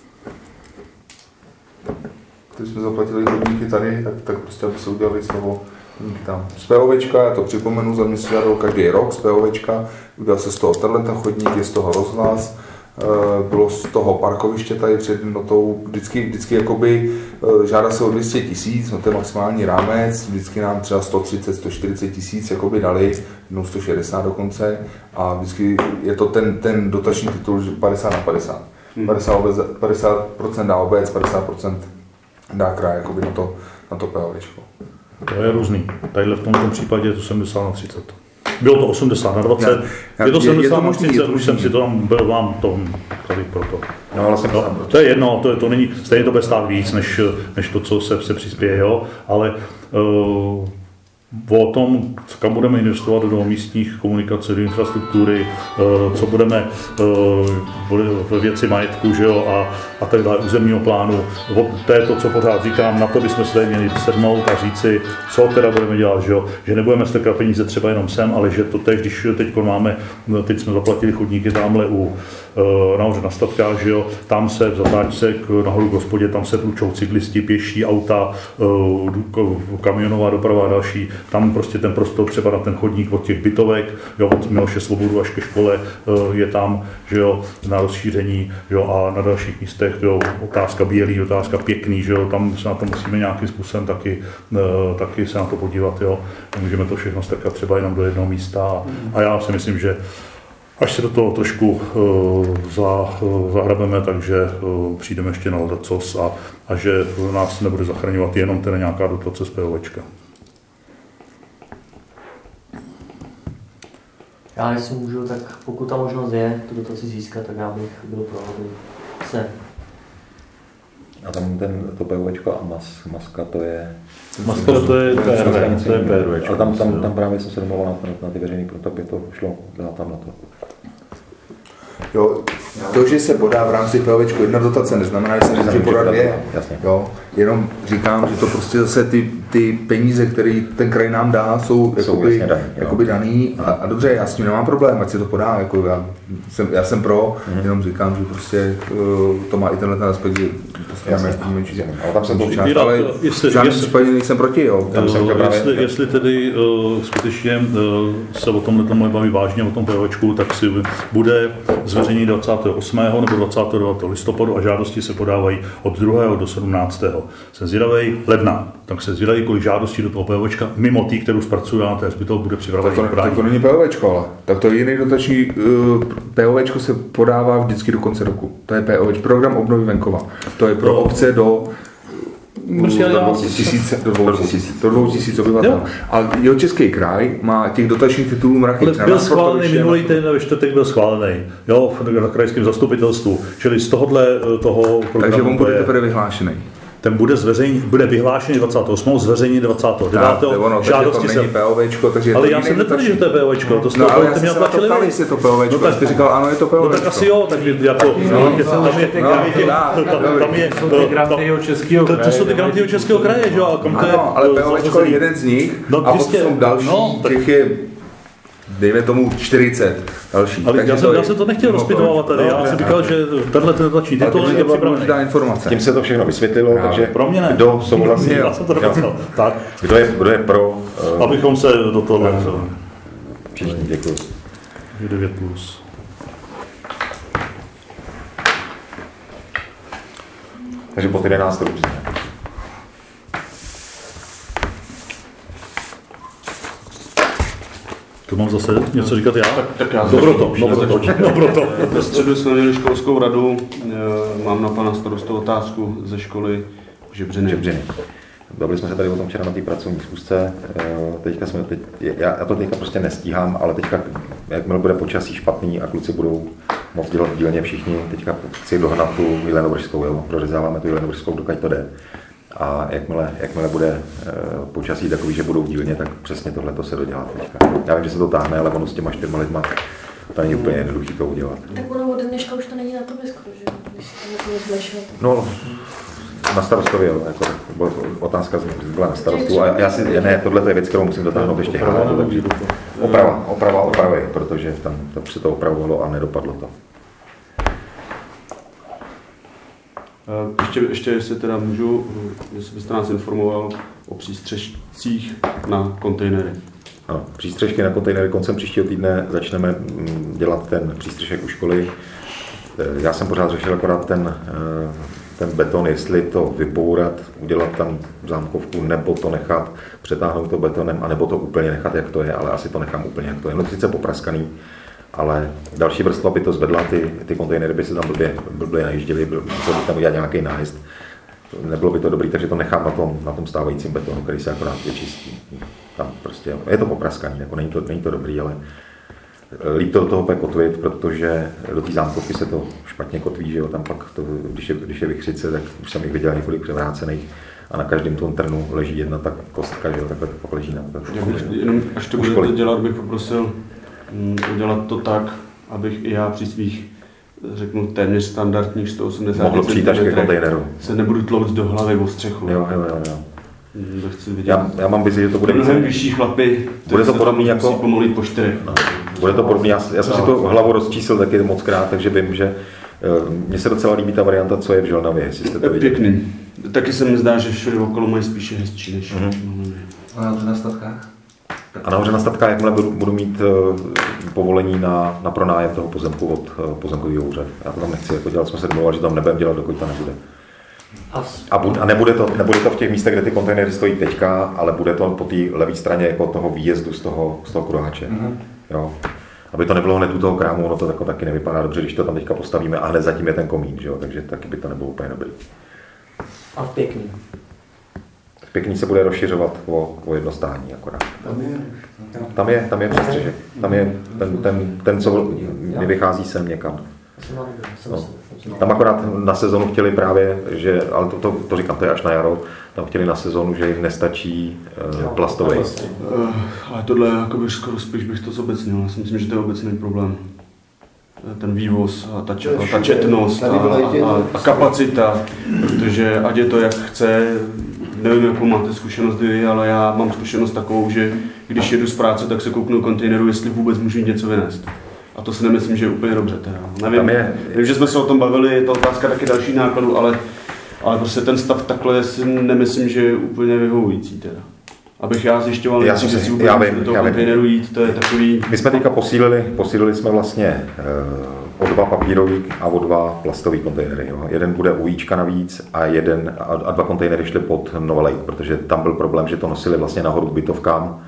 Když jsme zaplatili chodníky tady, tak prostě aby se udělali z toho chodníky tam. Z POVčka, já to připomenu, za mě se dělalo každý rok z POVčka, udělal se z toho tenhle chodník, je z toho rozhlas, bylo z toho parkoviště tady před jednotou, vždycky jakoby žádá se o 200 000, no to je maximální rámec, vždycky nám třeba 130, 140 tisíc jakoby dali, jednou 160 dokonce a vždycky je to ten dotační titul 50 na 50. 50% dá obec, 50% dá kraj jakoby na to POVčko. To je různý. Tadyhle v tomto případě je to 70 na 30. Bylo to 80 na 20, je to 70 na 30, už jsem si to tam byl vám to tady proto. No, to je jedno, to není, stejně to bude stát víc, než to, co se přispěje, jo, ale o tom, kam budeme investovat do místních komunikací, do infrastruktury, co budeme ve věci majetku, že jo, a tak dále, územního plánu. To je to, co pořád říkám, na to bychom se měli sednout a říci, co teda budeme dělat, že jo, že nebudeme strkat peníze třeba jenom sem, ale že to teď, když teď jsme zaplatili chodníky tamhle nahoře na Statkách, že jo, tam se v zatáčce nahoru k hospodě, tam se tlučou cyklisti, pěší, auta, kamionová doprava a další. Tam prostě ten prostor třeba na ten chodník od těch bytovek, jo, od Miloše Svobodu až ke škole je tam, že jo, na rozšíření, jo, a na dalších místech, jo, otázka Bělý, otázka Pěkný, že jo, tam se na to musíme nějakým způsobem taky se na to podívat, jo. Nemůžeme to všechno strkat třeba jenom do jednoho místa a já si myslím, že až se do toho trošku zahrabeme, takže přijdeme ještě na ledacos a že nás nebude zachraňovat jenom teda nějaká dotace z POVčka. Já jestli můžu, tak pokud ta možnost je tu dotaci získat, tak já bych byl pro, aby se. A tam to POVčko a maska, to je... Maska to je PRV. Ale tam právě jsem se domluvil na ty veřejný protopy, to šlo, dá tam na to. Jo, to, že se podá v rámci POVčku jedna dotace, neznamená, že se může podat dvě. Jo, jenom říkám, že to prostě zase ty peníze, které ten kraj nám dá, jsou jakoby daný a dobře, já s tím nemám problém, ať si to podá, jako já jsem pro, jenom říkám, že prostě to má i tenhle ten aspekt, že ale v žádném případě nejsem proti, jo. Jestli tedy skutečně se o tomhle tomu baví vážně, o tom POVčku, tak si bude zveřejnění 28. nebo 29. listopadu a žádosti se podávají od 2. do 17. Jsem zvědavej ledna, tak se zvědavej, kolik žádostí do toho POVčka, mimo tý, kterou zpracuje na té zbytov, bude připravený. Tak to není POVčko, ale tak to je jiný dotační, POVčko se podává vždycky do konce roku. To je POVčko, program obnovy venkova. To je pro obce do 2000 obyvatel. A Jihočeský kraj má těch dotačních titulů mraky. Byl schválený minulý týden, ve čtvrtek byl schválený, jo, na krajském zastupitelstvu, čili z tohohle toho programu. Takže on bude teprve vyhlášený. Ten bude vyhlášený 28. zveřejněný 29. Žádosti se... POVčko, takže ale já jsem netvrdil, že to je POVčko, to ale já jsem se na to ptal, jestli je to POVčko, tak jsi říkal, ano, je to POVčko. No tak asi jo, tak jako... To jsou ty granty Českého kraje, že jo? Ano, ale POVčko je jeden z nich a potom jsou další, těch je dejme tomu 40 další. Ale já jsem to nechtěl rozpitovat tady, já jsem říkal, že tenhle dotační titul je připravený. Informace. Tím se to všechno vysvětlilo, takže pro mě ne. Kdo souhlasí? Já jsem to dokázal. Tak. Kdo je pro? Abychom se do toho... Děkuji. 9+. Takže pod 11 různě. To mám zase něco říkat já? Tak já Dobroto. Ve středu jsme měli školskou radu, mám na pana starostu otázku ze školy Žebřiny. Bavili jsme se tady o tom včera na té pracovní schůzce, já to teďka prostě nestíhám, ale teďka, jakmile bude počasí špatný a kluci budou moc dělat v dílně všichni, teďka chci dohnat tu Jelenovršskou, jo, prořezáváme tu Jelenovršskou, dokud to jde. A jakmile bude počasí takový, že budou dílně, tak přesně tohle se dodělá teďka. Já vím, že se to táhne, ale ono s těma 4 lidma to není úplně jednoduché to udělat. Tak ono od dneška už to není na tobě skoro, že? Když se to nezlešil. No, na starostově, jako, otázka byla na starostu a já si, ne, tohle je věc, kterou musím dotáhnout ještě hned, takže opravy, protože tam se to opravovalo a nedopadlo to. Ještě jestli teda můžu, jestli byste nás informoval o přístřešcích na kontejnery. Ano, přístřešky na kontejnery koncem příštího týdne začneme dělat ten přístřešek u školy. Já jsem pořád řešil akorát ten beton, jestli to vybourat, udělat tam zámkovku, nebo to nechat, přetáhnout to betonem, anebo to úplně nechat, jak to je, ale asi to nechám úplně, jak to je. No sice popraskaný, ale další vrstva by to zvedla, ty kontejnery by se tam blbě najížděly, musel by tam udělat nějaký nájezd. Nebylo by to dobrý, takže to nechám na tom stávajícím betonu, který se akorát vyčistí. Tam prostě, je to popraskaný, jako není to dobrý, ale líp to do toho kotvit, protože do té zámkovky se to špatně kotví, že jo, tam pak, to, když je vychřice, tak už jsem jich viděl několik převrácených a na každém tom trnu leží jedna tak kostka, že jo, takhle to pak leží na to. Jenom až to budete dělat, bych poprosil udělat to tak, abych i já při svých, řeknu, téměř standardních 180 mohl přijít až ke kontejneru. Se nebudu tlouct do hlavy o střechu. Jo. Já mám vizi, že to bude mnohem vyšší chlapy, bude to podobný jako pomalit po 4. No. Bude to podobný, já jsem si to hlavu rozčísl taky mockrát, takže vím, že mně se docela líbí ta varianta, co je v Želnavě, jestli jste to viděli. Pěkný. Taky se mi zdá, že všude okolo mají spíše hezčí než A nahoře na statkách? A nahoře na statkách, jakmile budu mít povolení na pronájem toho pozemku od pozemkového úřadu. Já to tam nechci jako dělat, jsme se domluvili, že tam nebudeme dělat, dokud to nebude. A nebude to v těch místech, kde ty kontejnery stojí teďka, ale bude to po té levé straně jako toho výjezdu z toho kruháče. Jo. Aby to nebylo hned u toho krámu, ono to taky nevypadá dobře, když to tam teďka postavíme a hned zatím je ten komín, že jo? Takže taky by to nebylo úplně dobrý. A pěkný. Pěkný se bude rozšiřovat o jedno stání akorát. Tam je přestřešek. Tam je ten co vychází sem někam. No. Tam akorát na sezonu chtěli právě, že, ale to říkám, to je až na jaro, tam chtěli na sezonu, že jim nestačí plastový. Ale tohle jakoby skoro spíš bych to zobecnil. Já si myslím, že to je obecný problém. Ten vývoz a ta četnost a kapacita, protože ať je to jak chce, nevím, jakou máte zkušenost vy, ale já mám zkušenost takovou, že když jedu z práce, tak se kouknu do kontejneru, jestli vůbec můžu něco vynést. A to si nemyslím, že je úplně dobře. Teda. Nevím, že jsme se o tom bavili, je to otázka taky další nákladů, ale prostě ten stav takhle si nemyslím, že je úplně vyhovující. Teda. Abych já zjišťoval, že si vůbec do toho kontejneru jít, to je takový... My jsme teďka posílili jsme vlastně o 2 papírový a o 2 plastový kontejnery. Jo. Jeden bude u Jíčka navíc a 2 kontejnery šly pod Nova Lake, protože tam byl problém, že to nosili vlastně nahoru k bytovkám.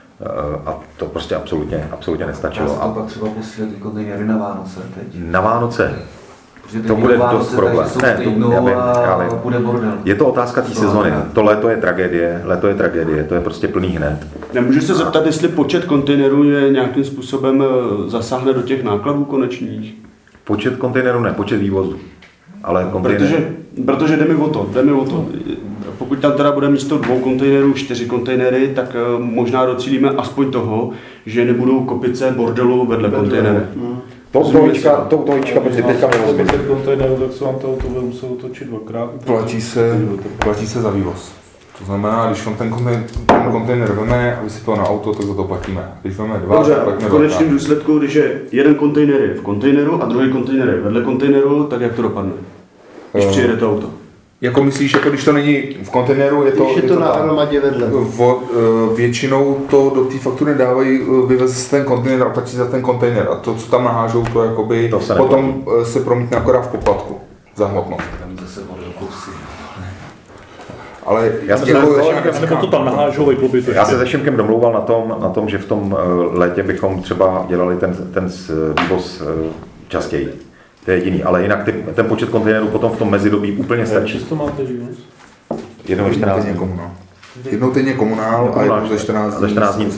A to prostě absolutně nestačilo. Já pak třeba posílat ty kontejnery na Vánoce teď. Na Vánoce? To bude dost problém. Ne, já vím. Bude bordel. Je to otázka té sezony. To léto je tragédie, to je prostě plný hned. Nemůžu se zeptat, jestli počet kontejnerů je nějakým způsobem zasáhne do těch nákladů konečných? Počet kontejnerů ne, počet vývozu. Ale protože jde mi o to. Pokud tam teda bude místo 2 kontejnerů 4 kontejnery, tak možná docílíme aspoň toho, že nebudou kopice bordelu vedle kontejnery. To Jíčka, protože teďka mě rozbět. Kontejneru, tak se vám to auto bude muset otočit 2krát. Platí se za vývoz. To znamená, když vám ten kontejner veme a vysypal na auto, tak za to platíme. Když veme 2, dobře, tak platíme 2. V konečném důsledku, když je jeden kontejner je v kontejneru a druhý kontejner je vedle kontejneru, tak jak to dopadne? Když přijede to auto? Jako myslíš, jako když to není v kontejneru, je to na armadě vedle. Většinou to do té faktury dávají, vyveze se ten kontejner a platí za ten kontejner. A to, co tam nahážou, to jakoby to se potom se promítne akorát v poplatku za hmotnost. Ale já se se Šimkem domlouval na tom, že v tom létě bychom třeba dělali ten vývoz častěji. To je jediný, ale jinak ten počet kontejnerů potom v tom mezidobí úplně stačí. Často máte vývoz? Jednou 14 dní. Jednou týdně komunál a jednou za 14 dní. Za 14 dní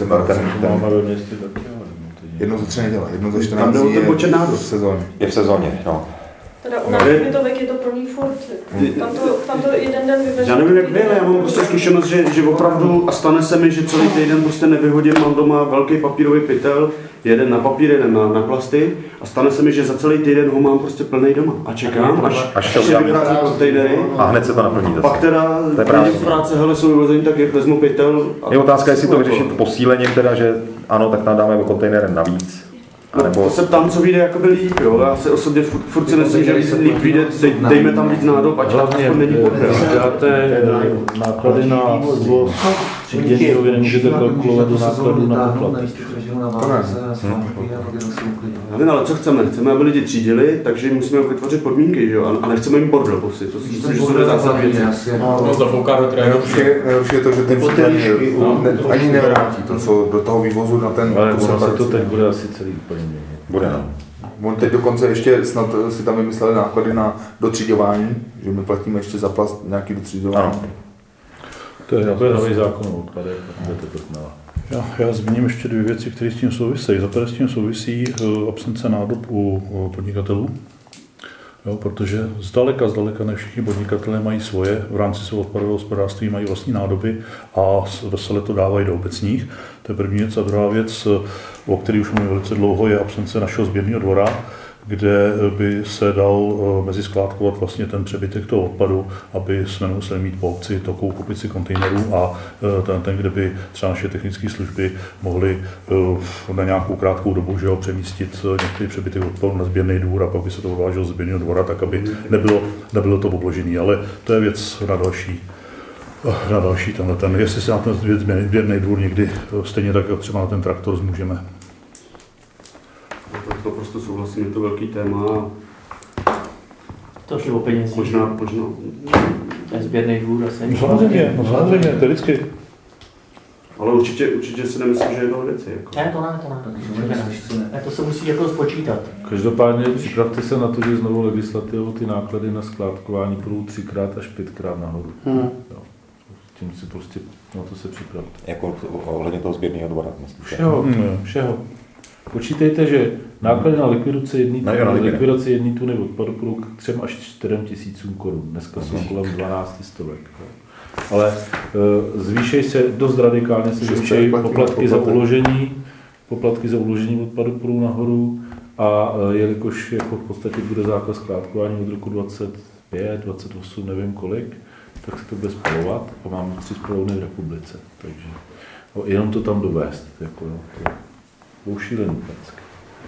jednou za 3 neděle, jednou za 14 dní je v sezóně. Je v sezóně, no. Teda u nás bytovek je to plný furt. Tam to jeden den vyveží. Já nevím jak vy, ale já mám prostě zkušenost, že opravdu, a stane se mi, že celý týden prostě nevyhodím, mám doma velký papírový pytel, jeden na papír, jeden na plasty, a stane se mi, že za celý týden ho mám prostě plný doma a čekám, až se vyvrátí kontejnery. A hned se to naplní zase. Pak teda v práce, hele, jsou vyvození, tak vezmu pytel. Je otázka, jestli to vyřešit posílením, teda, že ano, tak tam dáme o kontejnerem navíc. No, to se ptám, co vyjde jakoby líp, jo. Já se osobně furt si myslím, že líp vyjde, dejme tam víc nádob, ať hlavně není podle. dáte náklady na svoz třídění, vy nemůžete kalkulovat do nákladů na poplatek. Já vím, ale co chceme? Chceme, aby lidi třídili, takže musíme vytvořit podmínky, jo. A nechceme jim bordel prostě. To si myslím, že jsou zásadní věci. No, zafoukáme nejhorší je to, že ten ani nevrátí to, co do toho vývozu na ten... Ale to teď bude asi celý úplně. Bude, no. On teď dokonce ještě snad si tam vymysleli náklady na dotříďování, že my platíme ještě za plast nějaký dotříďování. Ano. To je nový zákon o odpadech, budete to znala. Já zmíním ještě dvě věci, které s tím souvisejí. Za prvé s tím souvisí absence nádob u podnikatelů, jo, protože zdaleka ne všichni podnikatelé mají svoje, v rámci svého odpadového hospodářství mají vlastní nádoby a vesele to dávají do obecních. To je první věc. A druhá věc, o které už mluvím velice dlouho, je absence našeho sběrného dvora, kde by se dal meziskládkovat vlastně ten přebytek toho odpadu, aby jsme nemuseli mít po obci takovou kupici kontejnerů a ten, kde by třeba naše technické služby mohly na nějakou krátkou dobu, že ho, přemístit některý přebytek odpadu na sběrný dvůr a pak by se to odváželo z sběrného dvora, tak aby nebylo to obložené. Ale to je věc na další ten. Jestli se na ten sběrný dvůr někdy stejně tak jako třeba na ten traktor zmůžeme. To prostě souhlasím, je to velký téma. To je o penězích. Možná. Ten sběrný dvůr asi. Samozřejmě, to je vždycky. Ale určitě si nemyslím, že je to věci. Jako. Ne, to ne. To se musí jako spočítat. Každopádně připravte se na to, že s novou legislativou ty náklady na skládkování budou 3x až 5x nahoru. Jo. Tím si prostě na to se připravte. Jako ohledně toho sběrného dvora, myslím. Všeho. Počítejte, že náklady na likvidaci jedné tuny odpadu budou k 3 až 4 tisícům korun. Dneska jsou kolem 12 stovek. Ale zvýšej se dost radikálně, poplatky za uložení odpadu půjdou nahoru a jelikož jako v podstatě bude zákaz skládkování od roku 25, 28, nevím kolik, tak se to bude spalovat a máme 3 spalovny v republice. Takže jenom to tam dovést. Jako, šílený pecky.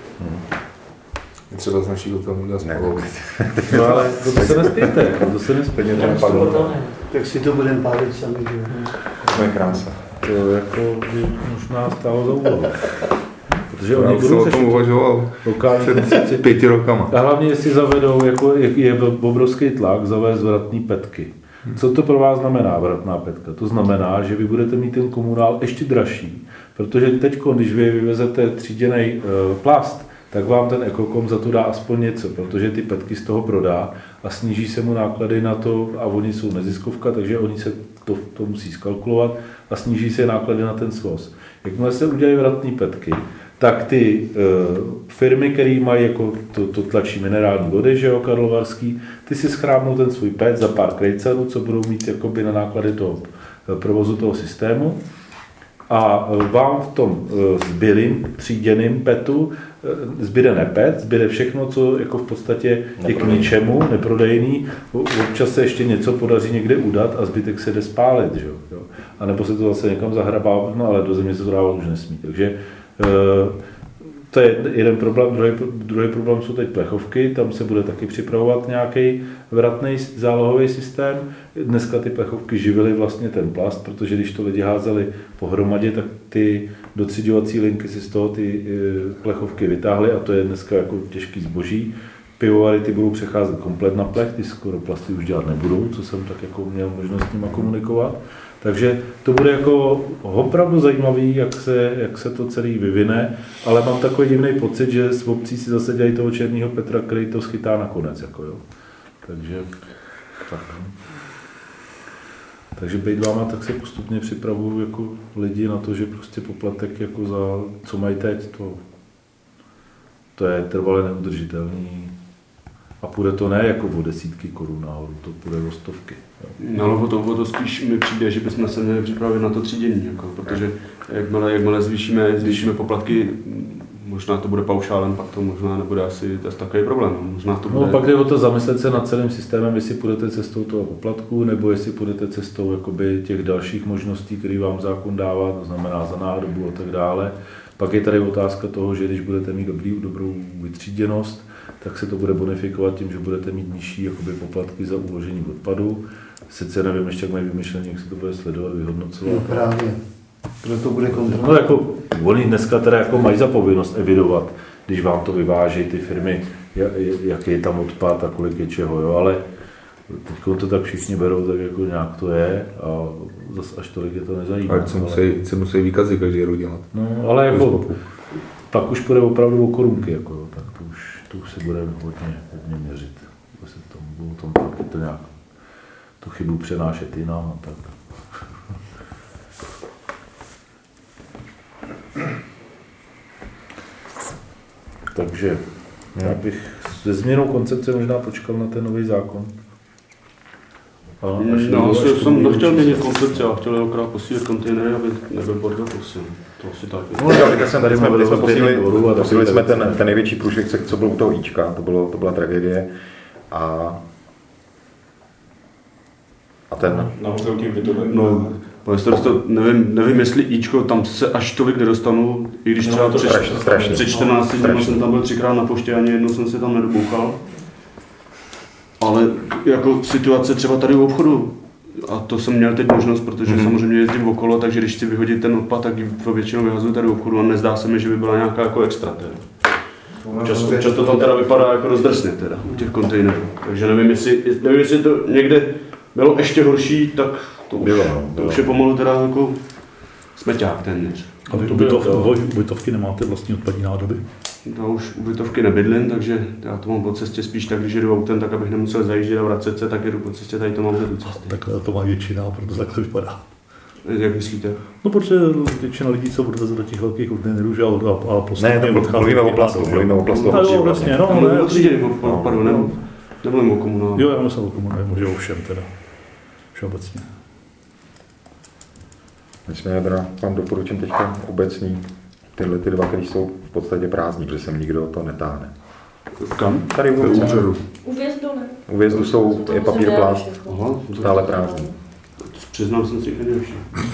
Třeba z naší hotelů udělat spalovny. No ale to se nespějte, to se nespějte. Tak si to budeme pálit sami, že? To je krása. To jako by možná stálo za úvahu. Protože oni budou se o tom uvažoval před 5 rokama. A hlavně, jestli zavedou, jako je obrovský tlak, zavést vratný petky. Co to pro vás znamená vratná petka? To znamená, že vy budete mít ten komunál ještě dražší, protože teď, když vy vyvezete tříděný plast, tak vám ten Ekokom za to dá aspoň něco, protože ty petky z toho prodá a sníží se mu náklady na to, a oni jsou neziskovka, takže oni se to musí skalkulovat a sníží se náklady na ten svoz. Jakmile se udělají vratné petky, tak ty firmy, které mají jako to tlačí minerální vody, že jo, Karlovarský, ty si schrábnou ten svůj PET za pár krejcelů, co budou mít jakoby na náklady toho provozu toho systému. A vám v tom zbylým, tříděným PETu zbyde nepet, zbyde všechno, co jako v podstatě je k ničemu, neprodejný. Občas se ještě něco podaří někde udat a zbytek se jde spálit, že jo. A nebo se to zase někam zahrabá, no ale do země se to dávat už nesmí. Takže to je jeden problém. Druhý problém jsou teď plechovky, tam se bude taky připravovat nějaký vratný zálohový systém. Dneska ty plechovky živily vlastně ten plast, protože když to lidi házeli pohromadě, tak ty dotřiďovací linky si z toho ty plechovky vytáhly a to je dneska jako těžký zboží. Pivovary ty budou přecházet komplet na plech, ty skoro plasty už dělat nebudou, co jsem tak jako měl možnost s nima komunikovat. Takže to bude jako opravdu zajímavý, jak se to celý vyvine, ale mám takový divný pocit, že s obcí si zase dělají toho černého Petra, který to schytá nakonec. Jako jo. Takže bejt váma, tak se postupně připravují jako lidi na to, že prostě poplatek jako za co mají teď, to je trvale neudržitelný. A půjde to ne jako o desítky korun nahoru, to půjde o stovky. Jo. No ale o to spíš mi přijde, že bychom se měli připravit na to třídění, jako, protože jakmile zvýšíme poplatky, možná to bude paušálem, pak to možná nebude asi takový problém. Možná to bude... No pak jde o to zamyslet se nad celým systémem, jestli půjdete cestou toho poplatku, nebo jestli půjdete cestou jakoby těch dalších možností, které vám zákon dává, to znamená za nádobu a tak dále. Pak je tady otázka toho, že když budete mít dobrou vytříděnost, tak se to bude bonifikovat tím, že budete mít nižší jakoby poplatky za uložení odpadu. Sice nevím ještě, jak mají vymyšlení, jak se to bude sledovat, vyhodnocovat. No právě. Kdo to bude kontrolovat? No jako oni dneska teda jako mají za povinnost evidovat, když vám to vyvážejí ty firmy, jaký je tam odpad a kolik je čeho, jo, ale teď to tak všichni berou, tak jako nějak to je a zase až tolik je to nezajímá. Ale co musí výkazy každý rok dělat. No, ale jako pak už půjde opravdu o korunky, jako, jo, tak to už se bude hodně měřit. Budou tam taky to nějak tu chybu přenášet jinam a tak. Takže já bych se změnou koncepce možná počkal na ten nový zákon. Jsem nechtěl měnit koncepci, a chtěl akorát posílit kontejnery, aby nebyl bordel posílen. To asi tak. Tady jsme posílili jsme ten největší průšvih, co byl u toho Ička, to byla tragédie. A ten... Na hotelky bytové. No, nevím, jestli Ičko, tam se až tolik nedostanu, i když třeba před 14 dní jsem tam byl 3krát na poště, ani jednou jsem se tam nedobouchal. Ale jako situace třeba tady u obchodu, a to jsem měl teď možnost, protože samozřejmě jezdím okolo, takže když chci vyhodit ten odpad, tak to většinou vyhazuju tady u obchodu a nezdá se mi, že by byla nějaká jako extra teda. Často tam teda vypadá jako rozdrsně teda u těch kontejnerů, takže nevím, jestli to někde bylo ještě horší, tak to už je pomalu teda jako smeťák téměř. A vy ubytovky nemáte vlastní odpadní nádoby? Já už ubytovky nebydlím, takže já to mám po cestě spíš tak, když jedu autem, tak abych nemusel zajíždět a vracet se, tak jedu po cestě, tady to mám do cesty. Takhle to má většina, proto takhle vypadá. Jak myslíte? No protože většina lidí, co odveze do těch velkých kontejnerů, že a postupně mluvíme o plastu. No vlastně, no. Ne, tříděný odpadu, nemluvím o komunálu. Jo, já myslím o komunálu, že o všem teda. Všeobecně. Nicméně teda vám doporučím teďka obecní tyhle ty dva, které jsou v podstatě prázdní, protože sem nikdo to netáhne. Kam? Tady u úřadu. U vjezdu ne? U vjezdu je papír plast, stále prázdný. Přiznám jsem si, že nevšim.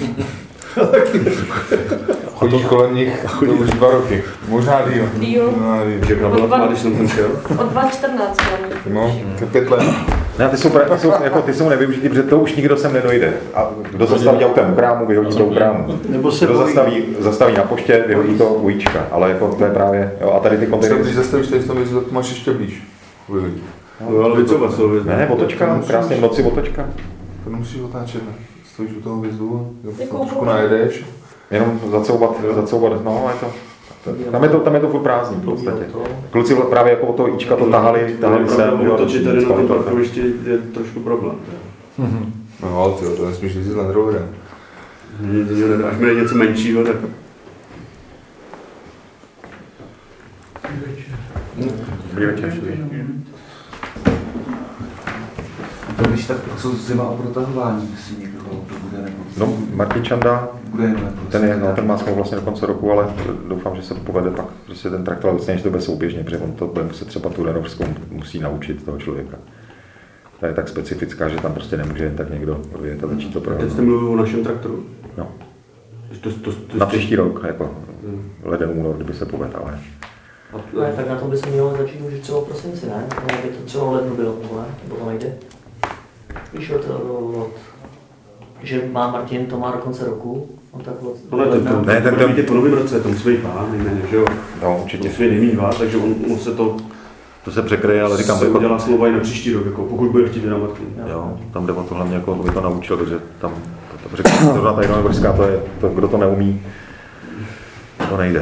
Chodíš kolem nich už 2 roky, možná díl. Že byla tma, když jsem tam šel? Od 2014. No, 5 let. Ne, ty jsou nevyužitý, protože to už nikdo sem nedojde. A kdo zastaví autem u krámu, vyhodí to u krámu. Kdo zastaví na poště, vyhodí to u Ička. Ale jako to je právě, jo, a tady ty kontejnery... Když zastavíš tady v tom vězu, tak to máš ještě blíž. No, ale vycovat se ho vězdu. Ne, otočka, krásně v noci otočka. To nemusíš otáčet, ne? Stojíš u toho vězdu, trošku najedeš. Jenom zacouvat, no, je to... Tam je to furt prázdný v podstatě. Kluci právě jako od toho Ička to tahali sem. Otočit tady na tom parkovišti je trošku problém. No ale tyjo, to nesmíš jezdit Land Roverem. Až mi je něco menšího, tak... Dobrý večer. To víš, tak co zima o protahování, jestli někdo to bude nebo... No, Martin Čanda, bude ten má smlouvu vlastně do konce roku, ale doufám, že se povede pak, prostě ten traktor, ale vlastně, že to bude souběžně, protože on to bude muset třeba tu Renovskou musí naučit toho člověka. Ta je tak specifická, že tam prostě nemůže jen tak někdo vyjet a začít to provádět. Teď jste mluvil o našem traktoru? No. Na příští rok, jako leden, únor, kdyby se povedl, ale... Ne, tak na to by se mělo začít už třeba v prosinci, ne? Aby to třeba v lednu bylo, nebo to nejde? Víš, že má Martin, to má do konce roku, on tak ten jde po novém roce, to musí být nejméně, že jo? No, určitě. Musí být nejmínvá, takže on se to... To se překryje, ale říkám... Se udělá slova i na příští rok, jako, pokud bude chtít na Martin. Jo, tam jde o to hlavně, jako, aby to naučil, protože tam... Zrovna ta Jinovorská, to je, kdo to neumí, to nejde.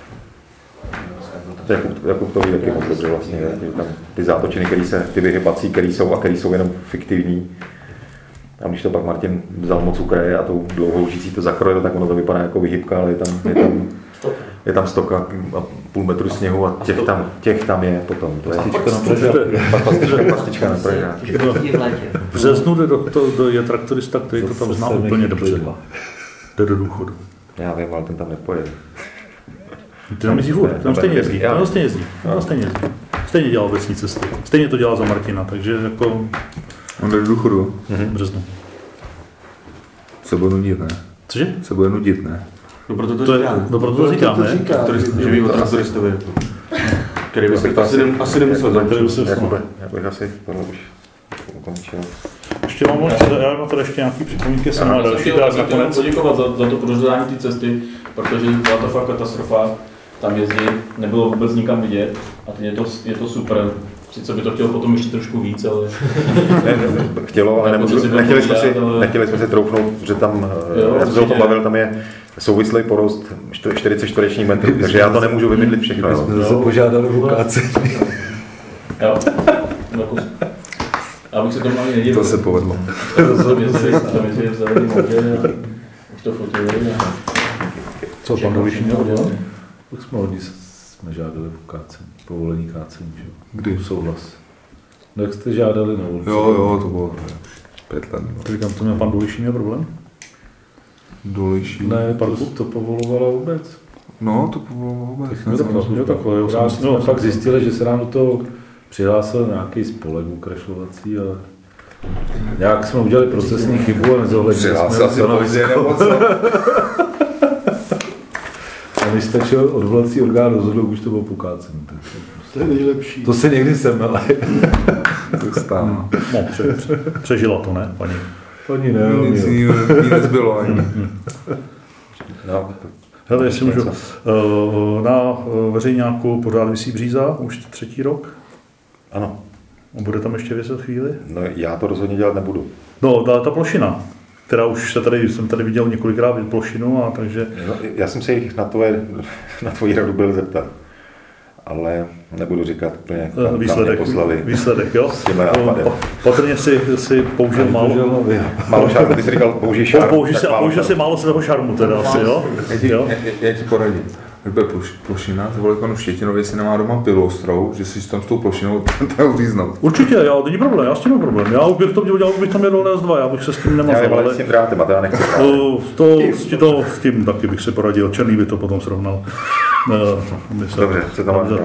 Jakub to ví taky moc dobře vlastně, tam ty zátočiny, ty vyhybací, které jsou jenom fiktivní. A když to pak Martin vzal moc ukraje a tou dlouhou lžící to zakrojil, tak ono to vypadá jako vyhybka, ale je tam je tam stoka a půl metru sněhu a těch tam je potom. To je pastička na pražák. V březnu je traktorista, který to tam zná úplně dobře. Jde do důchodu. Já vím, ale ten tam nepojede. Ty tam jezdí furt, tam stejně jezdí. Stejně dělal obecní cesty. Stejně to dělal za Martina, takže jako... On jde do důchodu. V březnu. Se bude nudit, ne? Cože? Se bude nudit, ne? No proto to říkám. No proto to říkám, ne? Že ví o traktoristovi. Který by se asi nemusel zamyslet. Já bych asi tohle už ukončil. Ještě mám tady ještě nějaký připomínky, jsem má další dát nakonec. Poděkovat za to prodržování té cesty, protože byla to fakt katastrofa. Tam jezdit, nebylo vůbec nikam vidět a teď je to super. Sice by to chtělo potom ještě trošku víc, ale... Chtělo, ale nechtěli jsme si troufnout, že tam, já jsem se o tom bavil, tam je souvislý porost 40 čtvereční metrů, takže já to nemůžu vymydlit všechno. My jsme zase požádali vokáci. Jo, abych se tomu ani nedivil. To se povedlo. Tam jezdili v zelený modě a už to fotili. Co pan Doviš měl dělat? Tak jsme žádali povolení kácení, že? Kdy? Souhlas. No jak jste žádali na ulici? Jo, to bylo 5 let. Říkám, to měl pan Doviš měl problém? Doliší. Ne, parku to povolovala vůbec. No, to povolovala vůbec. Pak zjistili, že se nám do toho přihlásil nějaký spolek ukrašlovací, ale nějak jsme udělali procesní chybu a nezohlednili jsme stanovisko. A když stačil odvolací orgán rozhodl, už to bylo pokácené. To je nejlepší. To se někdy semele. To stává. No, přežila to, ne, paní? Paní ne, nic nezbylo ani. No. Hele, jestli můžu. Na veřejňáku pořád visí bříza, už 3. rok. Ano. Bude tam ještě věset chvíli? No, já to rozhodně dělat nebudu. No, ta plošina, která už jsem tady viděl několikrát plošinu, a takže... No, já jsem se jich na tvoji radu byl zeptat, ale nebudu říkat úplně, výsledek, jo? S těmi nápadem. Patrně si použil málo šarmu, ty jsi říkal, použij šarmu. Použil si málo svého šarmu teda asi, jo? Já ti poradím. Když bude plošina, zvolil panu Štětinovi, jestli nemá doma pilostrou, že si tam s tou plošinou to uříznout. Určitě, není problém, já s tím mám problém. Já bych to udělal, bych tam jedl S2, já bych se s tím nemazal. Já s tím drátem, a to já nechci. S tím taky bych si poradil, Černý by to potom srovnal. Dobře, co tam máš?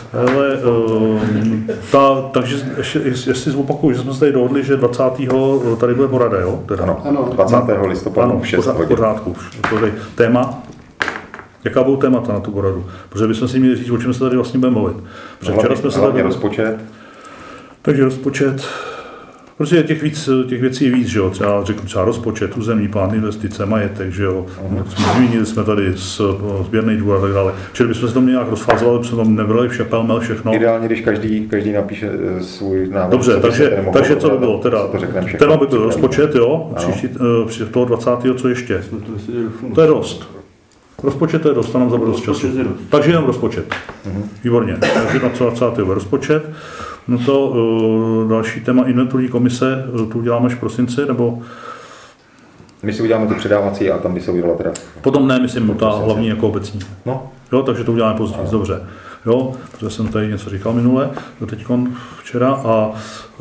Takže jestli zopakuju, že jsme se tady dohodli, že 20. tady bude porada, jo? Ano, 20. listopadu v 6 hodin. V pořádku. Téma? Jaká budou témata na tu poradu? Protože bychom si měli říct, o čem se tady vlastně budeme mluvit. Včera jsme se tady rozpočet. Takže rozpočet. Prostě těch věcí je víc, že jo? Třeba rozpočet, územní plán, investice, majetek, že jo? Zmínili jsme tady sběrný dvůr a tak dále. Čili bychom se to měli nějak rozfázovat, aby jsme tam nebrali všechno. Ideálně, když každý napíše svůj návrh. Dobře, takže co by bylo? Téma by byl rozpočet, jo? Příští toho 20. co ještě? To je dost. Rozpočet je dost, nám za dost času. Takže jenom rozpočet. Výborně. Takže na 20. rozpočet. No to další téma inventurní komise, to uděláme až v prosinci, nebo? My si uděláme tu předávací a tam by se udělala teda... Potom ne, myslím, ta hlavní jako obecní. No. Jo, takže to uděláme později, dobře. Jo, protože jsem tady něco říkal minule, teďkon včera a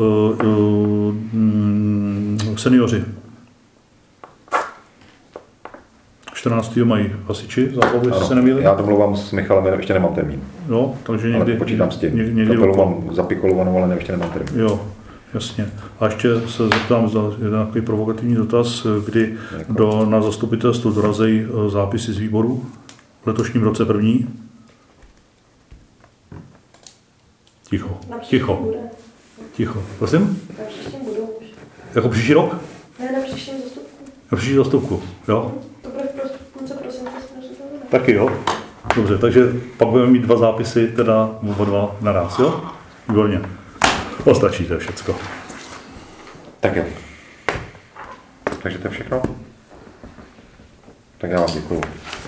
seniori. 14. mají hasiči, zálohy, jestli se nemýlím. Já domluvám s Michalem, ještě nemám termín. Jo, takže někdy... Ale počítám s tím. Kapelu mám zapikolovanou, ale ještě nemám termín. Jo, jasně. A ještě se zeptám, za nějaký provokativní dotaz, kdy na zastupitelstvo dorazí zápisy z výboru v letošním roce první. Ticho. Prosím? Na příštím budou už. Jako příští rok? Ne, na příštím zastupku. Na příští zastupku, jo? To bude v půlce prosince. Taky jo. Dobře, takže pak budeme mít 2 zápisy, teda oba 2 naraz, jo? Výborně. To stačí, to je všecko. Tak jo. Takže to je všechno. Tak já vám děkuju.